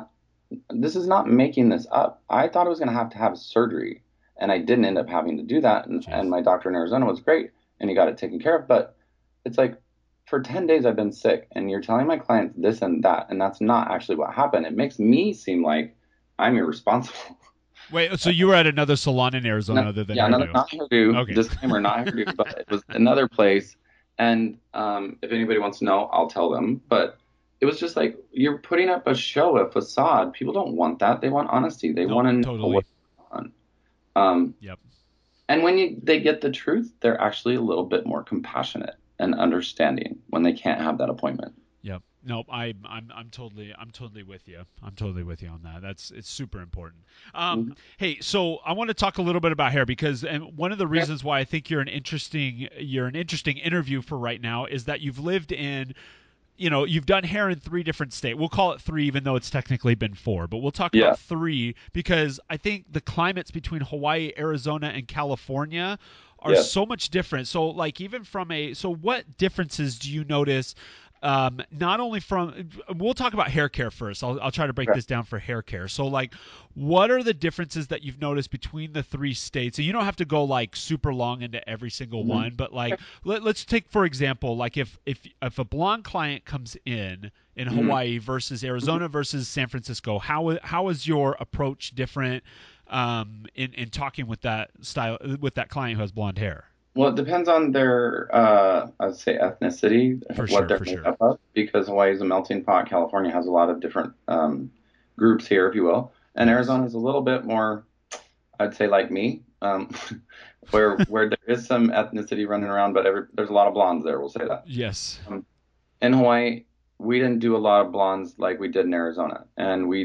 this is not making this up. I thought I was going to have to have surgery, and I didn't end up having to do that. And, and Jeez. my doctor in Arizona was great, and he got it taken care of. But it's like for ten days I've been sick, and you're telling my clients this and that, and that's not actually what happened. It makes me seem like I'm irresponsible. Wait, so you were at another salon in Arizona No, other than yeah, another Hairdo? not hairdo. Okay. Disclaimer, not hairdo, but it was another place. And um, if anybody wants to know, I'll tell them. But it was just like you're putting up a show, a facade. People don't want that. They want honesty. They Nope, want to know totally. what's going on. Um, Yep. and when you, they get the truth, they're actually a little bit more compassionate and understanding when they can't have that appointment. Yep. Nope. I, I'm I'm totally I'm totally with you. I'm totally with you on that. That's it's super important. Um, Mhm. hey, so I want to talk a little bit about hair because and one of the Okay. reasons why I think you're an interesting you're an interesting interview for right now is that you've lived in you know, you've done hair in three different states. We'll call it three, even though it's technically been four, but we'll talk Yeah. about three because I think the climates between Hawaii, Arizona, and California are Yes. so much different. So, like, even from a, so what differences do you notice? Um, not only from, we'll talk about hair care first. I'll, I'll try to break Okay. this down for hair care. So, like, what are the differences that you've noticed between the three states? And you don't have to go like super long into every single Mhm. one, but like let, let's take for example, like if if if a blonde client comes in in Mhm. Hawaii versus Mhm. Arizona versus San Francisco, how how is your approach different um, in in talking with that style with that client who has blonde hair? Well, it depends on their, uh, I'd say ethnicity, For what sure, they're for made sure. up of, because Hawaii is a melting pot. California has a lot of different um, groups here, if you will, and Yes. Arizona is a little bit more, I'd say, like me, um, where where there is some ethnicity running around, but every, there's a lot of blondes there. We'll say that. Yes. Um, in Hawaii, we didn't do a lot of blondes like we did in Arizona, and we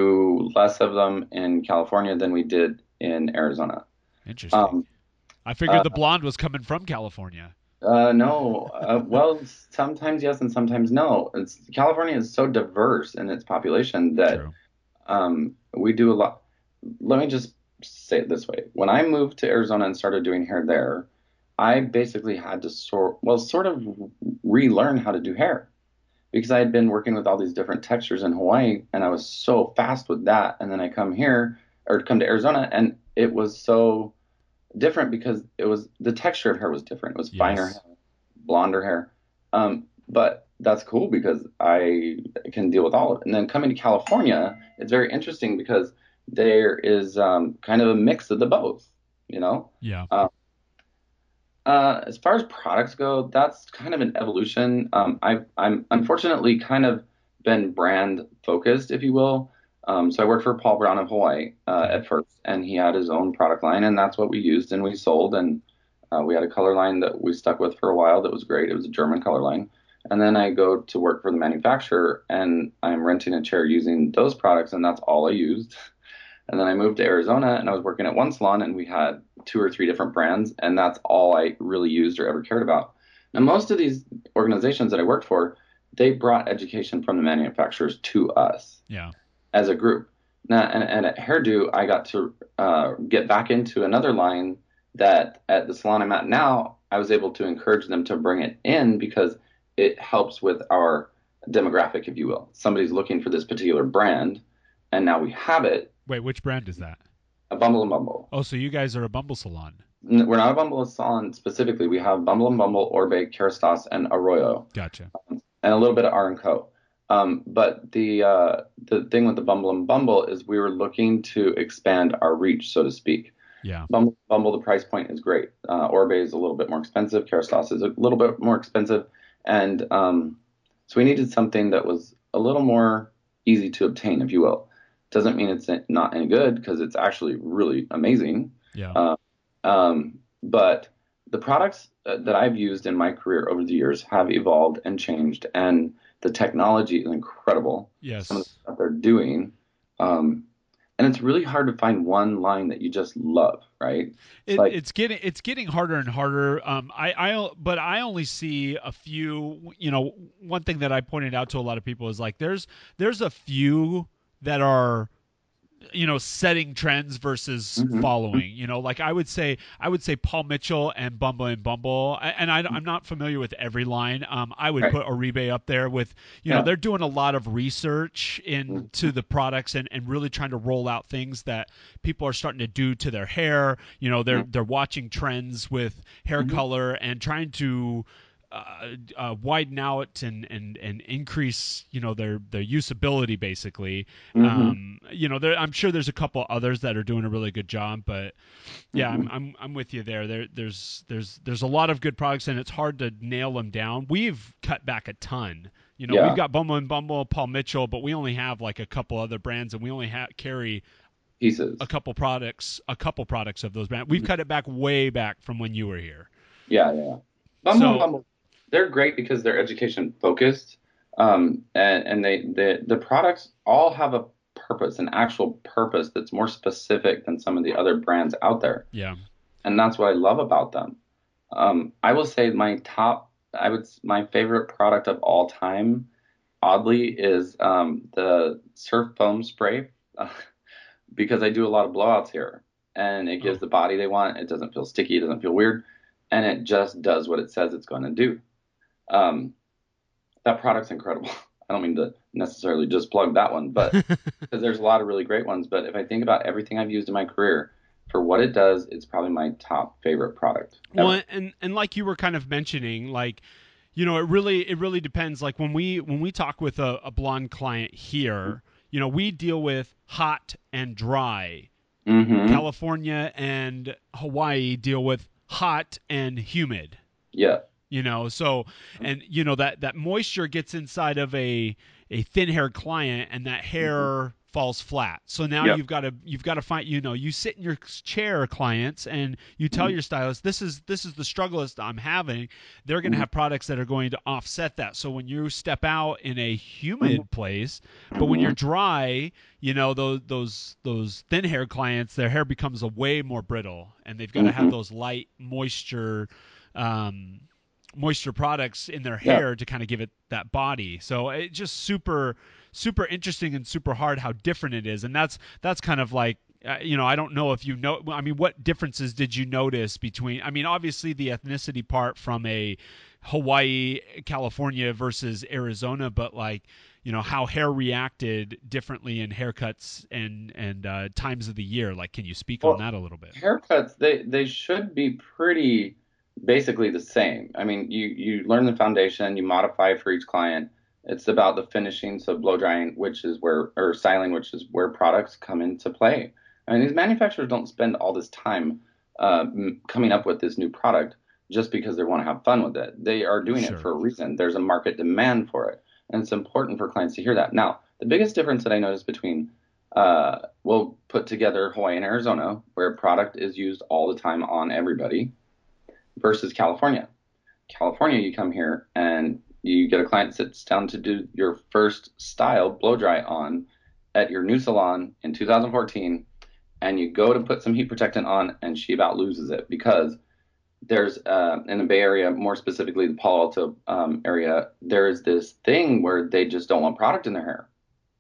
do less of them in California than we did in Arizona. Interesting. Um, I figured uh, the blonde was coming from California. Uh, no. Uh, well, sometimes yes and sometimes no. It's California is so diverse in its population that True. um, we do a lot. Let me just say it this way. When I moved to Arizona and started doing hair there, I basically had to sort, well, sort of relearn how to do hair because I had been working with all these different textures in Hawaii and I was so fast with that. And then I come here or come to Arizona and it was so different because it was the texture of hair was different. It was finer Yes. hair, blonder hair. Um, but that's cool because I can deal with all of it. And then coming to California, it's very interesting because there is um, kind of a mix of the both, you know? Yeah. Uh, uh, as far as products go, that's kind of an evolution. Um, I've, I'm unfortunately kind of been brand focused, if you will. Um, so I worked for Paul Brown of Hawaii uh, Okay. at first, and he had his own product line, and that's what we used and we sold. And uh, we had a color line that we stuck with for a while that was great. It was a German color line. And then I go to work for the manufacturer, and I'm renting a chair using those products, and that's all I used. And then I moved to Arizona and I was working at one salon and we had two or three different brands and that's all I really used or ever cared about. Now, most of these organizations that I worked for, they brought education from the manufacturers to us Yeah. as a group. Now, and, and at Hairdo, I got to uh, get back into another line that at the salon I'm at now, I was able to encourage them to bring it in because it helps with our demographic, if you will. Somebody's looking for this particular brand, and now we have it Wait, which brand is that? a Bumble and Bumble. Oh, so you guys are a Bumble salon. We're not a Bumble salon specifically. We have Bumble and Bumble, Orbe, Kerastas, and Arroyo, Gotcha. and a little bit of R and Co. Um, but the uh, the thing with the Bumble and Bumble is we were looking to expand our reach, so to speak. Yeah. Bumble, Bumble, the price point is great. Uh, Orbe is a little bit more expensive. Kerastas is a little bit more expensive, and um, so we needed something that was a little more easy to obtain, if you will. Doesn't mean it's not any good because it's actually really amazing. Yeah. Uh, um, but the products uh, that I've used in my career over the years have evolved and changed, and the technology is incredible. Some of the Yes. stuff they're doing. Um, and it's really hard to find one line that you just love, right? It's It, like, it's getting it's getting harder and harder. Um, I, I but I only see a few. You know, one thing that I pointed out to a lot of people is like there's there's a few that are you know, setting trends versus Hmm. following. You know, like I would say, I would say Paul Mitchell and Bumble and Bumble, and I, I'm not familiar with every line. Um, I would Right. put Oribe up there with, you know, Yeah. they're doing a lot of research Mhm. into the products and, and really trying to roll out things that people are starting to do to their hair. You know, they're they're watching trends with hair Mhm. color and trying to uh, uh, widen out and, and, and increase, you know, their, their usability basically. Mhm. Um, you know, there, I'm sure there's a couple others that are doing a really good job, but yeah, I'm, Mhm. I'm, I'm with you there. There, there's, there's, there's a lot of good products and it's hard to nail them down. We've cut back a ton. You know, we've Yeah. got Bumble and Bumble, Paul Mitchell, but we only have like a couple other brands and we only ha- carry a Pieces. couple products, a couple products of those brands. We've Mhm. cut it back way back from when you were here. Yeah, yeah. Bumble and So Bumble, they're great because they're education focused, um, and and they the the products all have a purpose, an actual purpose that's more specific than some of the other brands out there, yeah. and that's what I love about them. Um, I will say my top, I would my favorite product of all time, oddly, is um, the Surf Foam Spray, uh, because I do a lot of blowouts here, and it gives Oh, the body they want. It doesn't feel sticky. It doesn't feel weird, and it just does what it says it's going to do. Um, that product's incredible. I don't mean to necessarily just plug that one, but because there's a lot of really great ones. But if I think about everything I've used in my career, for what it does, it's probably my top favorite product well, ever. and and like you were kind of mentioning, like you know, it really it really depends. Like when we when we talk with a, a blonde client here, you know, we deal with hot and dry. Mm-hmm. California and Hawaii deal with hot and humid. Yeah. You know, so and you know that that moisture gets inside of a a thin haired client and that Mm-hmm. hair falls flat. So now Yep. you've got to you've got to find, you know, you sit in your chair, clients, and you tell Mm-hmm. your stylist, this is this is the struggle that I'm having. They're going to Mm-hmm. have products that are going to offset that. So when you step out in a Mm-hmm. humid place, but when you're Mm-hmm. dry, you know, those those those thin hair clients, their hair becomes a way more brittle and they've got to have Mm-hmm. those light moisture um moisture products in their Yeah. hair to kind of give it that body. So it just super super interesting and super hard how different it is. And that's that's kind of like uh, you know, I don't know if you know, I mean, what differences did you notice between, I mean, obviously the ethnicity part from a Hawaii, California versus Arizona, but like, you know, how hair reacted differently in haircuts and and uh, times of the year. Like, can you speak on Well, that a little bit? haircuts, they they should be pretty basically the same. I mean, you you learn the foundation, you modify for each client. It's about the finishing, so blow drying, which is where, or styling, which is where products come into play. I mean, these manufacturers don't spend all this time uh, m- coming up with this new product just because they want to have fun with it. They are doing it Sure. for a reason. There's a market demand for it, and it's important for clients to hear that. Now, the biggest difference that I noticed between uh, we'll put together Hawaii and Arizona, where product is used all the time on everybody, versus California. California, you come here and you get a client that sits down to do your first style blow dry on at your new salon in two thousand fourteen, and you go to put some heat protectant on, and she about loses it because there's uh, in the Bay Area, more specifically the Palo Alto um, area, there is this thing where they just don't want product in their hair,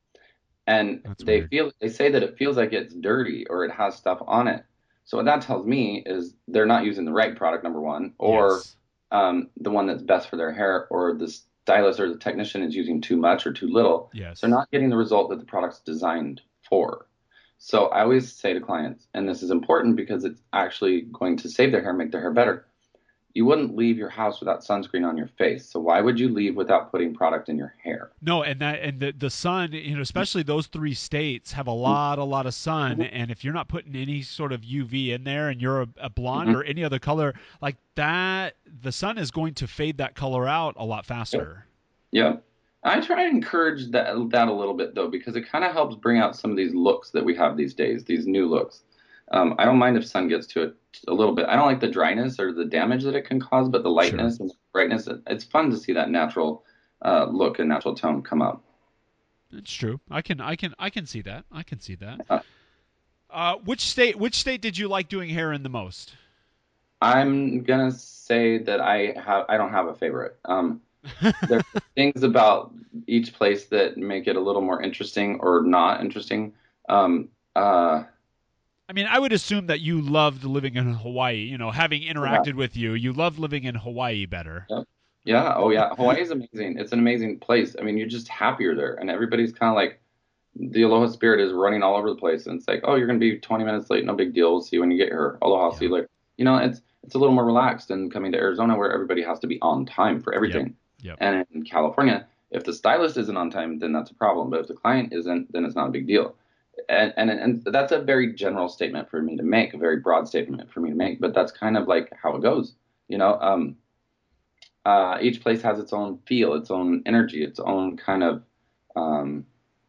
and That's they weird. feel they say that it feels like it's dirty or it has stuff on it. So what that tells me is they're not using the right product, number one, or Yes. um, the one that's best for their hair, or the stylist or the technician is using too much or too little. So they're Yes. not getting the result that the product's designed for. So I always say to clients, and this is important because it's actually going to save their hair, make their hair better. You wouldn't leave your house without sunscreen on your face. So why would you leave without putting product in your hair? No, and that and the the sun, you know, especially those three states have a lot a lot of sun, and if you're not putting any sort of U V in there, and you're a, a blonde Mm-hmm. or any other color like that, the sun is going to fade that color out a lot faster. Yeah. I try to encourage that that a little bit though, because it kind of helps bring out some of these looks that we have these days, these new looks. Um, I don't mind if sun gets to it a little bit. I don't like the dryness or the damage that it can cause, but the Sure, lightness and brightness, it, it's fun to see that natural uh, look and natural tone come up. it's true. I can I can I can see that. I can see that. Uh, Uh, which state which state did you like doing hair in the most? I'm gonna say that I have I don't have a favorite. Um, there are things about each place that make it a little more interesting or not interesting. Um, Uh, I mean, I would assume that you loved living in Hawaii. You know, having yeah, interacted with you, you loved living in Hawaii better. yeah, yeah. Oh, yeah. Hawaii is amazing. It's an amazing place. I mean, you're just happier there, and everybody's kind of like the Aloha spirit is running all over the place. And it's like, oh, you're going to be twenty minutes late. No big deal. We'll see you when you get here. Aloha. See Yeah. you later. You know, it's it's a little more relaxed than coming to Arizona where everybody has to be on time for Yep. everything. Yep. And in California, if the stylist isn't on time, then that's a problem. But if the client isn't, then it's not a big deal. And and and that's a very general statement for me to make, a very broad statement for me to make. But that's kind of like how it goes. You know, um, uh, each place has its own feel, its own energy, its own kind of um,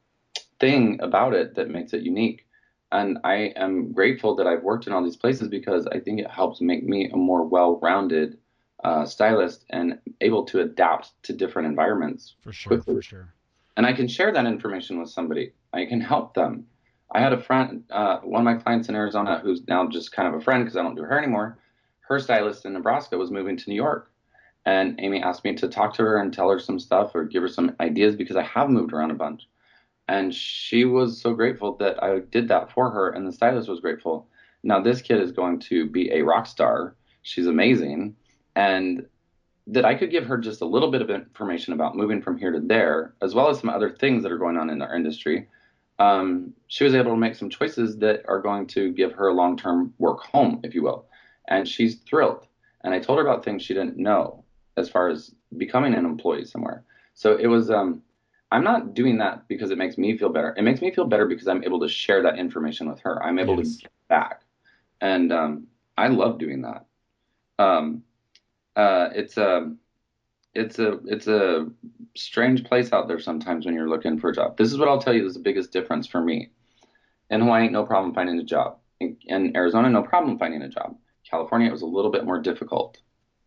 thing about it that makes it unique. And I am grateful that I've worked in all these places because I think it helps make me a more well-rounded uh, stylist and able to adapt to different environments For sure. quickly. For sure. And I can share that information with somebody. I can help them. I had a friend, uh, one of my clients in Arizona, who's now just kind of a friend because I don't do her anymore. Her stylist in Nebraska was moving to New York. And Amy asked me to talk to her and tell her some stuff or give her some ideas because I have moved around a bunch. And she was so grateful that I did that for her, and the stylist was grateful. Now, this kid is going to be a rock star. She's amazing. And that I could give her just a little bit of information about moving from here to there, as well as some other things that are going on in our industry. Um, she was able to make some choices that are going to give her a long term work home, if you will. And she's thrilled. And I told her about things she didn't know as far as becoming an employee somewhere. So it was, um, I'm not doing that because it makes me feel better. It makes me feel better because I'm able to share that information with her. I'm able to Yes. give back. And um, I love doing that. Um, uh, it's a, it's a, it's a strange place out there sometimes when you're looking for a job. This is what I'll tell you is the biggest difference for me. In Hawaii, no problem finding a job. In, in Arizona, no problem finding a job. California, it was a little bit more difficult.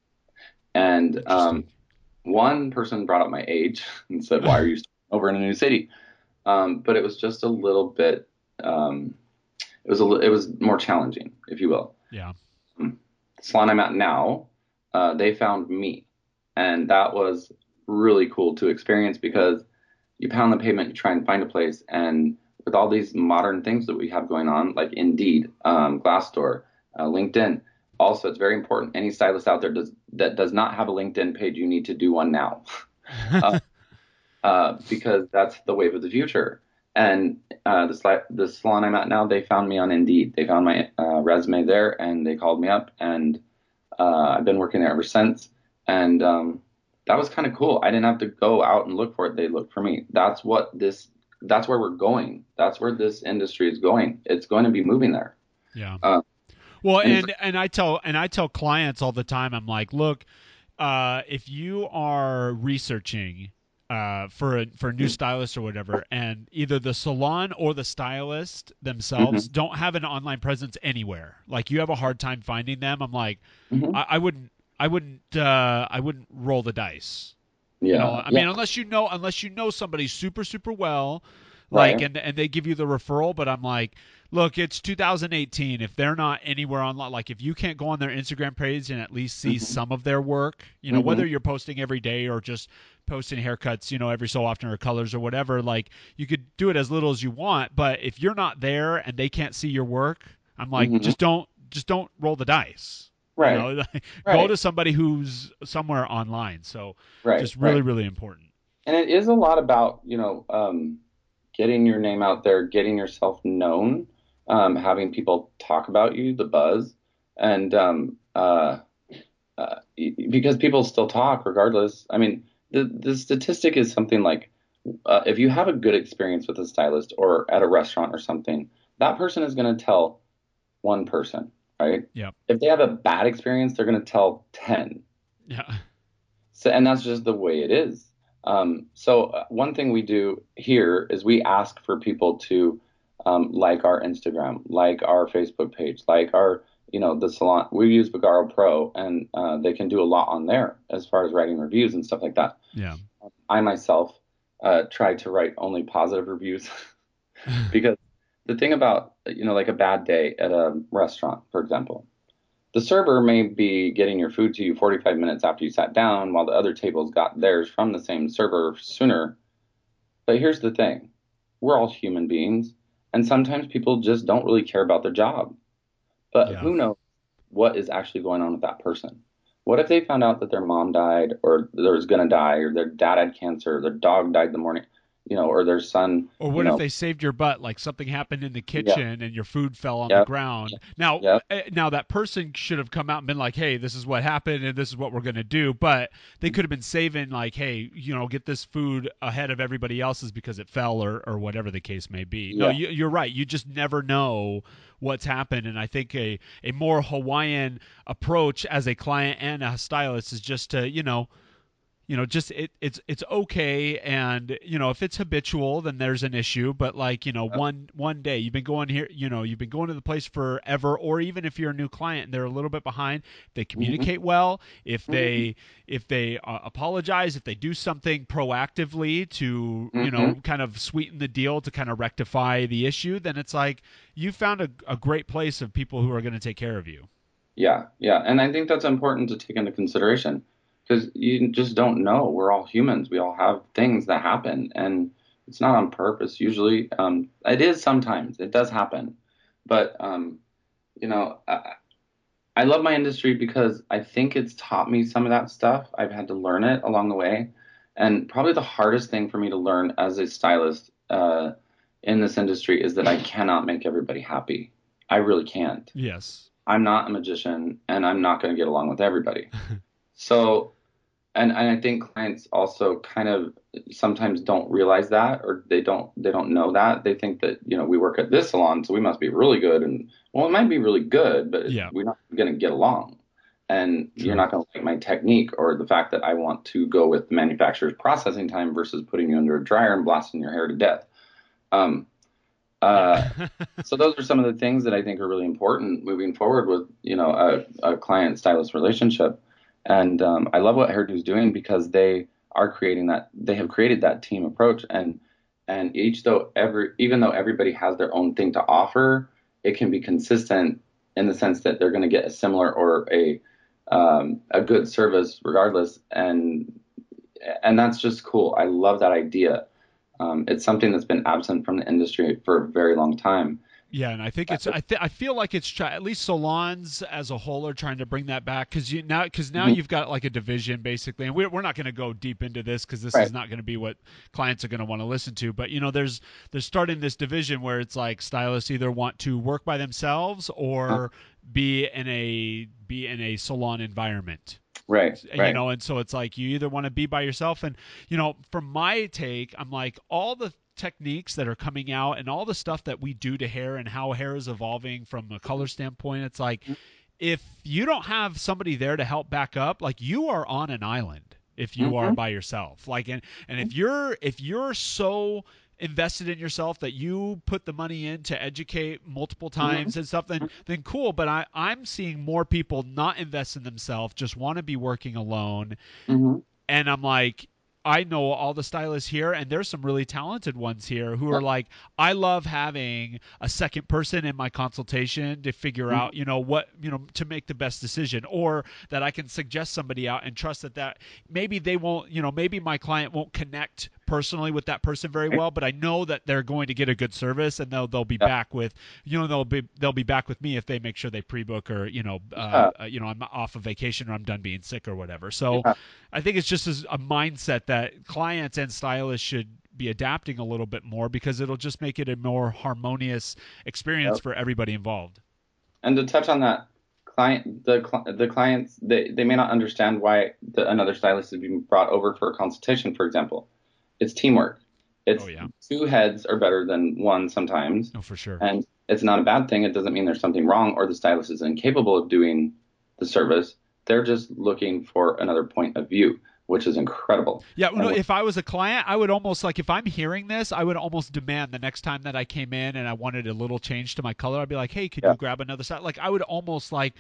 And um, Interesting. one person brought up my age and said, "Why are you over in a new city?" Um, but it was just a little bit. Um, it was a it was more challenging, if you will. Yeah. Um, the salon I'm at now, uh, they found me, and that was really cool to experience because you pound the pavement, you try and find a place, and with all these modern things that we have going on, like Indeed, um, Glassdoor, uh, LinkedIn. Also, it's very important. Any stylist out there does that does not have a LinkedIn page, you need to do one now. Uh, uh, because that's the wave of the future. And uh, the, sli- the salon I'm at now, they found me on Indeed. They found my uh, resume there, and they called me up, and uh, I've been working there ever since. And um, that was kind of cool. I didn't have to go out and look for it; they looked for me. That's what this. That's where we're going. That's where this industry is going. It's going to be moving there. Yeah. Uh, Well, and it's, and and I tell and I tell clients all the time. I'm like, look, uh, if you are researching uh, for a for a new stylist or whatever, and either the salon or the stylist themselves hmm don't have an online presence anywhere, like you have a hard time finding them, I'm like, hmm I, I wouldn't, I wouldn't, uh, I wouldn't roll the dice. You know, yeah, I yeah, mean, unless you know, unless you know somebody super, super well, like, right. and and they give you the referral. But I'm like, look, it's two thousand eighteen. If they're not anywhere online, like, if you can't go on their Instagram page and at least see hmm some of their work, you know, hmm whether you're posting every day or just posting haircuts, you know, every so often or colors or whatever, like, you could do it as little as you want. But if you're not there and they can't see your work, I'm like, hmm just don't, just don't roll the dice. You Right, know, go right, to somebody who's somewhere online. So right, just really, right. really important. And it is a lot about, you know, um, getting your name out there, getting yourself known, um, having people talk about you, the buzz, and um, uh, uh, because people still talk regardless. I mean, the the statistic is something like uh, if you have a good experience with a stylist or at a restaurant or something, that person is going to tell one person, right? Yep. If they have a bad experience, they're going to tell ten. Yeah. So, and that's just the way it is. Um, so, uh, one thing we do here is we ask for people to um, like our Instagram, like our Facebook page, like our, you know, the salon. We use Vagaro Pro, and uh, they can do a lot on there as far as writing reviews and stuff like that. Yeah. I myself uh, try to write only positive reviews because the thing about, you know, like a bad day at a restaurant, for example, the server may be getting your food to you forty-five minutes after you sat down, while the other tables got theirs from the same server sooner. But here's the thing, we're all human beings, And sometimes people just don't really care about their job. But Yeah. who knows what is actually going on with that person? What if they found out that their mom died, or there was going to die, or their dad had cancer, or their dog died the morning, you know, or their son, Or you what if know, they saved your butt, like something happened in the yeah, kitchen and your food fell on the yeah, ground? Now, yeah, eh, now that person should have come out and been like, "Hey, this is what happened and this is what we're going to do." But they could have been saving like, "Hey, you know, get this food ahead of everybody else's because it fell or or whatever the case may be." No, yeah, you, you're right. You just never know what's happened, and I think a a more Hawaiian approach as a client and a stylist is just to, you know, you know just it, it's it's okay, and you know if it's habitual then there's an issue, but like you know yeah. one one day you've been going here, you know you've been going to the place forever, or even if you're a new client and they're a little bit behind, if they Hmm. communicate well, if Hmm. they if they uh, apologize, if they do something proactively to you Hmm. know kind of sweeten the deal to kind of rectify the issue, then it's like you found a, a great place of people who are going to take care of you. Yeah, yeah. And I think that's important to take into consideration because you just don't know. We're all humans. We all have things that happen, and it's not on purpose usually. Um, it is sometimes. It does happen. But um, you know, I, I love my industry because I think it's taught me some of that stuff. I've had to learn it along the way. And probably the hardest thing for me to learn as a stylist uh, in this industry is that I cannot make everybody happy. I really can't. Yes. I'm not a magician and I'm not going to get along with everybody. So, and, and I think clients also kind of sometimes don't realize that, or they don't they don't know that. They think that, you know, we work at this salon, so we must be really good. And well, it might be really good, but it, Yeah. we're not going to get along. And you're True. not going to like my technique or the fact that I want to go with the manufacturer's processing time versus putting you under a dryer and blasting your hair to death. Um, uh, Yeah. so those are some of the things that I think are really important moving forward with, you know, a, a client stylist relationship. And um, I love what Hairdo's doing because they are creating that, they have created that team approach. And and each though every even though everybody has their own thing to offer, it can be consistent in the sense that they're going to get a similar or a um, a good service regardless. And and that's just cool. I love that idea. Um, it's something that's been absent from the industry for a very long time. Yeah, and I think it's I th- I feel like it's try- at least salons as a whole are trying to bring that back, because you now because now Mhm. you've got like a division basically, and we're we're not going to go deep into this because this Right. is not going to be what clients are going to want to listen to. But you know, there's there's starting this division where it's like stylists either want to work by themselves Uh, or be in a be in a salon environment. right. You Right. know, and so it's like you either want to be by yourself, and you know from my take, I'm like, all the techniques that are coming out and all the stuff that we do to hair and how hair is evolving from a color standpoint, it's like if you don't have somebody there to help back up, like you are on an island if you are Hmm. by yourself. Like and and if you're if you're so invested in yourself that you put the money in to educate multiple Hmm. times and stuff, then then cool. But I, I'm seeing more people not invest in themselves, just want to be working alone. Hmm. And I'm like, I know all the stylists here, and there's some really talented ones here who are Yep. like, I love having a second person in my consultation to figure Hmm. out, you know, what, you know, to make the best decision, or that I can suggest somebody out and trust that that maybe they won't, you know, maybe my client won't connect personally with that person very Right. well, but I know that they're going to get a good service, and they'll they'll be Yeah. back with, you know, they'll be they'll be back with me if they make sure they pre-book, or you know, uh, Yeah. uh, you know, I'm off of vacation or I'm done being sick or whatever. So Yeah. I think it's just as a mindset that clients and stylists should be adapting a little bit more, because it'll just make it a more harmonious experience Yep. for everybody involved. And to touch on that, client the cl- the clients they, they may not understand why the, another stylist is being brought over for a consultation, for example. It's teamwork. Oh It's yeah, two heads are better than one sometimes, no for sure. and it's not a bad thing. It doesn't mean there's something wrong or the stylist is incapable of doing the service. They're just looking for another point of view, which is incredible. Yeah, you And know, when, if I was a client, I would almost like, if I'm hearing this, I would almost demand the next time that I came in and I wanted a little change to my color, I'd be like, hey, could yeah, you grab another side? Like I would almost like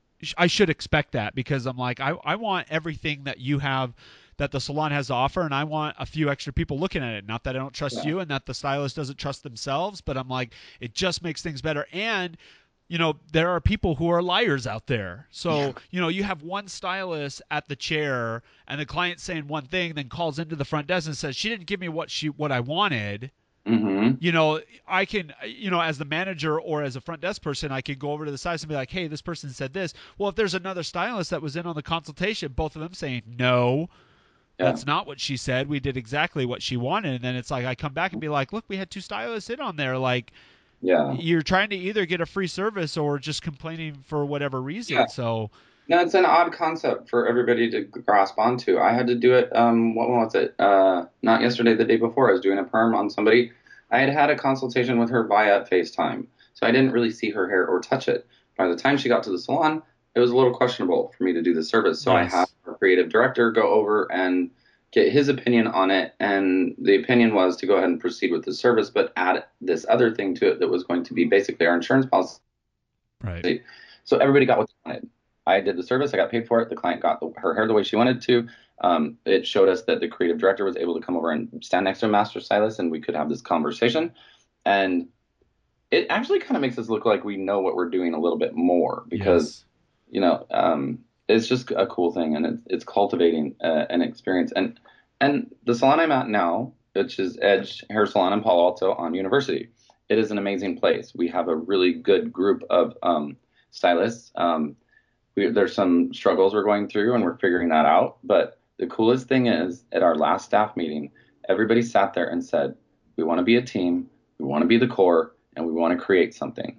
I should expect that, because I'm like, I, I want everything that you have, that the salon has to offer, and I want a few extra people looking at it. Not that I don't trust yeah, you and that the stylist doesn't trust themselves, but I'm like, it just makes things better. And you know, there are people who are liars out there. yeah, So, you know, you have one stylist at the chair and the client saying one thing, then calls into the front desk and says, she didn't give me what she what I wanted. Mm-hmm. You know, I can, you know, as the manager or as a front desk person, I can go over to the side and be like, hey, this person said this. Well, if there's another stylist that was in on the consultation, both of them saying, no, Yeah. that's not what she said. We did exactly what she wanted. And then it's like I come back and be like, look, we had two stylists in on there. Like, Yeah. you're trying to either get a free service or just complaining for whatever reason. Yeah. So, No, it's an odd concept for everybody to grasp onto. I had to do it. Um, what was it? Uh, not yesterday, the day before. I was doing a perm on somebody. I had had a consultation with her via FaceTime, so I didn't really see her hair or touch it. By the time she got to the salon, it was a little questionable for me to do the service. So I had yes. our creative director go over and get his opinion on it, and the opinion was to go ahead and proceed with the service, but add this other thing to it that was going to be basically our insurance policy. Right. So everybody got what they wanted. I did the service. I got paid for it. The client got the, her hair the way she wanted to. Um, it showed us that the creative director was able to come over and stand next to a master stylist, and we could have this conversation. And it actually kind of makes us look like we know what we're doing a little bit more because, Yes. you know, um, it's just a cool thing, and it's it's cultivating uh, an experience. And and the salon I'm at now, which is Edge Hair Salon in Palo Alto on University, it is an amazing place. We have a really good group of um, stylists. Um, we, there's some struggles we're going through, and we're figuring that out. But the coolest thing is, at our last staff meeting, everybody sat there and said, "We want to be a team. We want to be the core, and we want to create something."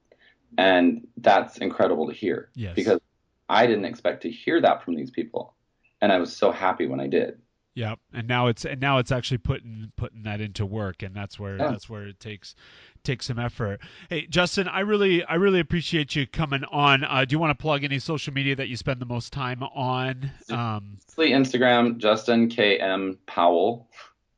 And that's incredible to hear Yes. because I didn't expect to hear that from these people, and I was so happy when I did. Yeah, and now it's and now it's actually putting putting that into work, and that's where Yeah. that's where it takes takes some effort. Hey, Justin, I really I really appreciate you coming on. Uh, do you want to plug any social media that you spend the most time on? Um, Mostly Instagram, Justin K M Powell,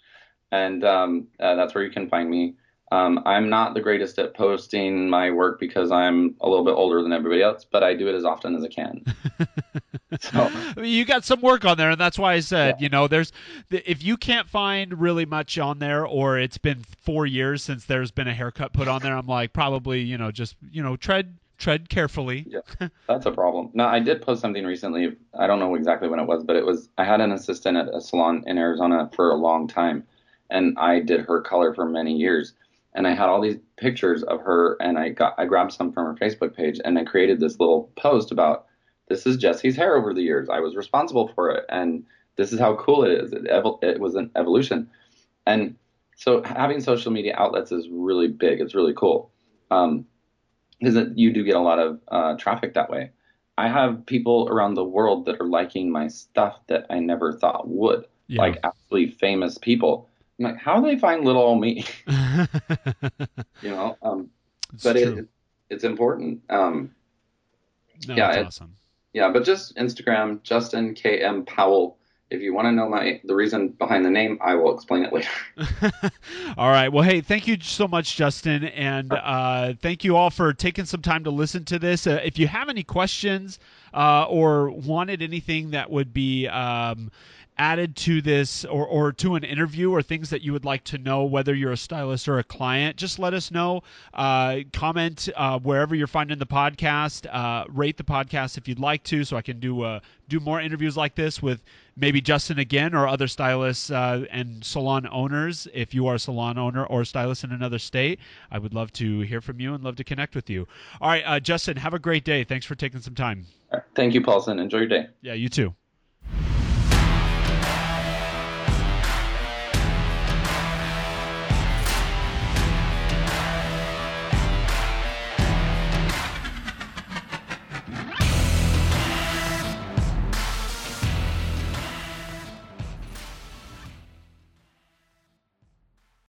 and um, uh, that's where you can find me. Um, I'm not the greatest at posting my work because I'm a little bit older than everybody else, but I do it as often as I can. So, you got some work on there, and that's why I yeah, said, you know, there's if you can't find really much on there, or it's been four years since there's been a haircut put on there, I'm like, probably, you know, just you know, tread tread carefully. yeah, that's a problem. No, I did post something recently. I don't know exactly when it was, but it was I had an assistant at a salon in Arizona for a long time, and I did her color for many years. And I had all these pictures of her, and I got I grabbed some from her Facebook page, and I created this little post about this is Jesse's hair over the years. I was responsible for it, and this is how cool it is. It, evol- it was an evolution, and so having social media outlets is really big. It's really cool, um, because it, you do get a lot of uh, traffic that way. I have people around the world that are liking my stuff that I never thought would, Yeah. like absolutely famous people. I'm like, how do they find little old me? You know, um, It's but true. it it's important. Um, No, yeah, it's it, awesome. yeah, but just Instagram, Justin K M Powell. If you want to know my the reason behind the name, I will explain it later. All right. Well, hey, thank you so much, Justin, and uh, thank you all for taking some time to listen to this. Uh, if you have any questions uh, or wanted anything that would be um, added to this or, or to an interview or things that you would like to know, whether you're a stylist or a client, just let us know. Uh, comment uh, wherever you're finding the podcast. Uh, rate the podcast if you'd like to, so I can do uh, do more interviews like this with maybe Justin again or other stylists uh, and salon owners. If you are a salon owner or a stylist in another state, I would love to hear from you and love to connect with you. All right, uh, Justin, have a great day. Thanks for taking some time. Thank you, Paulson. Enjoy your day. Yeah, you too.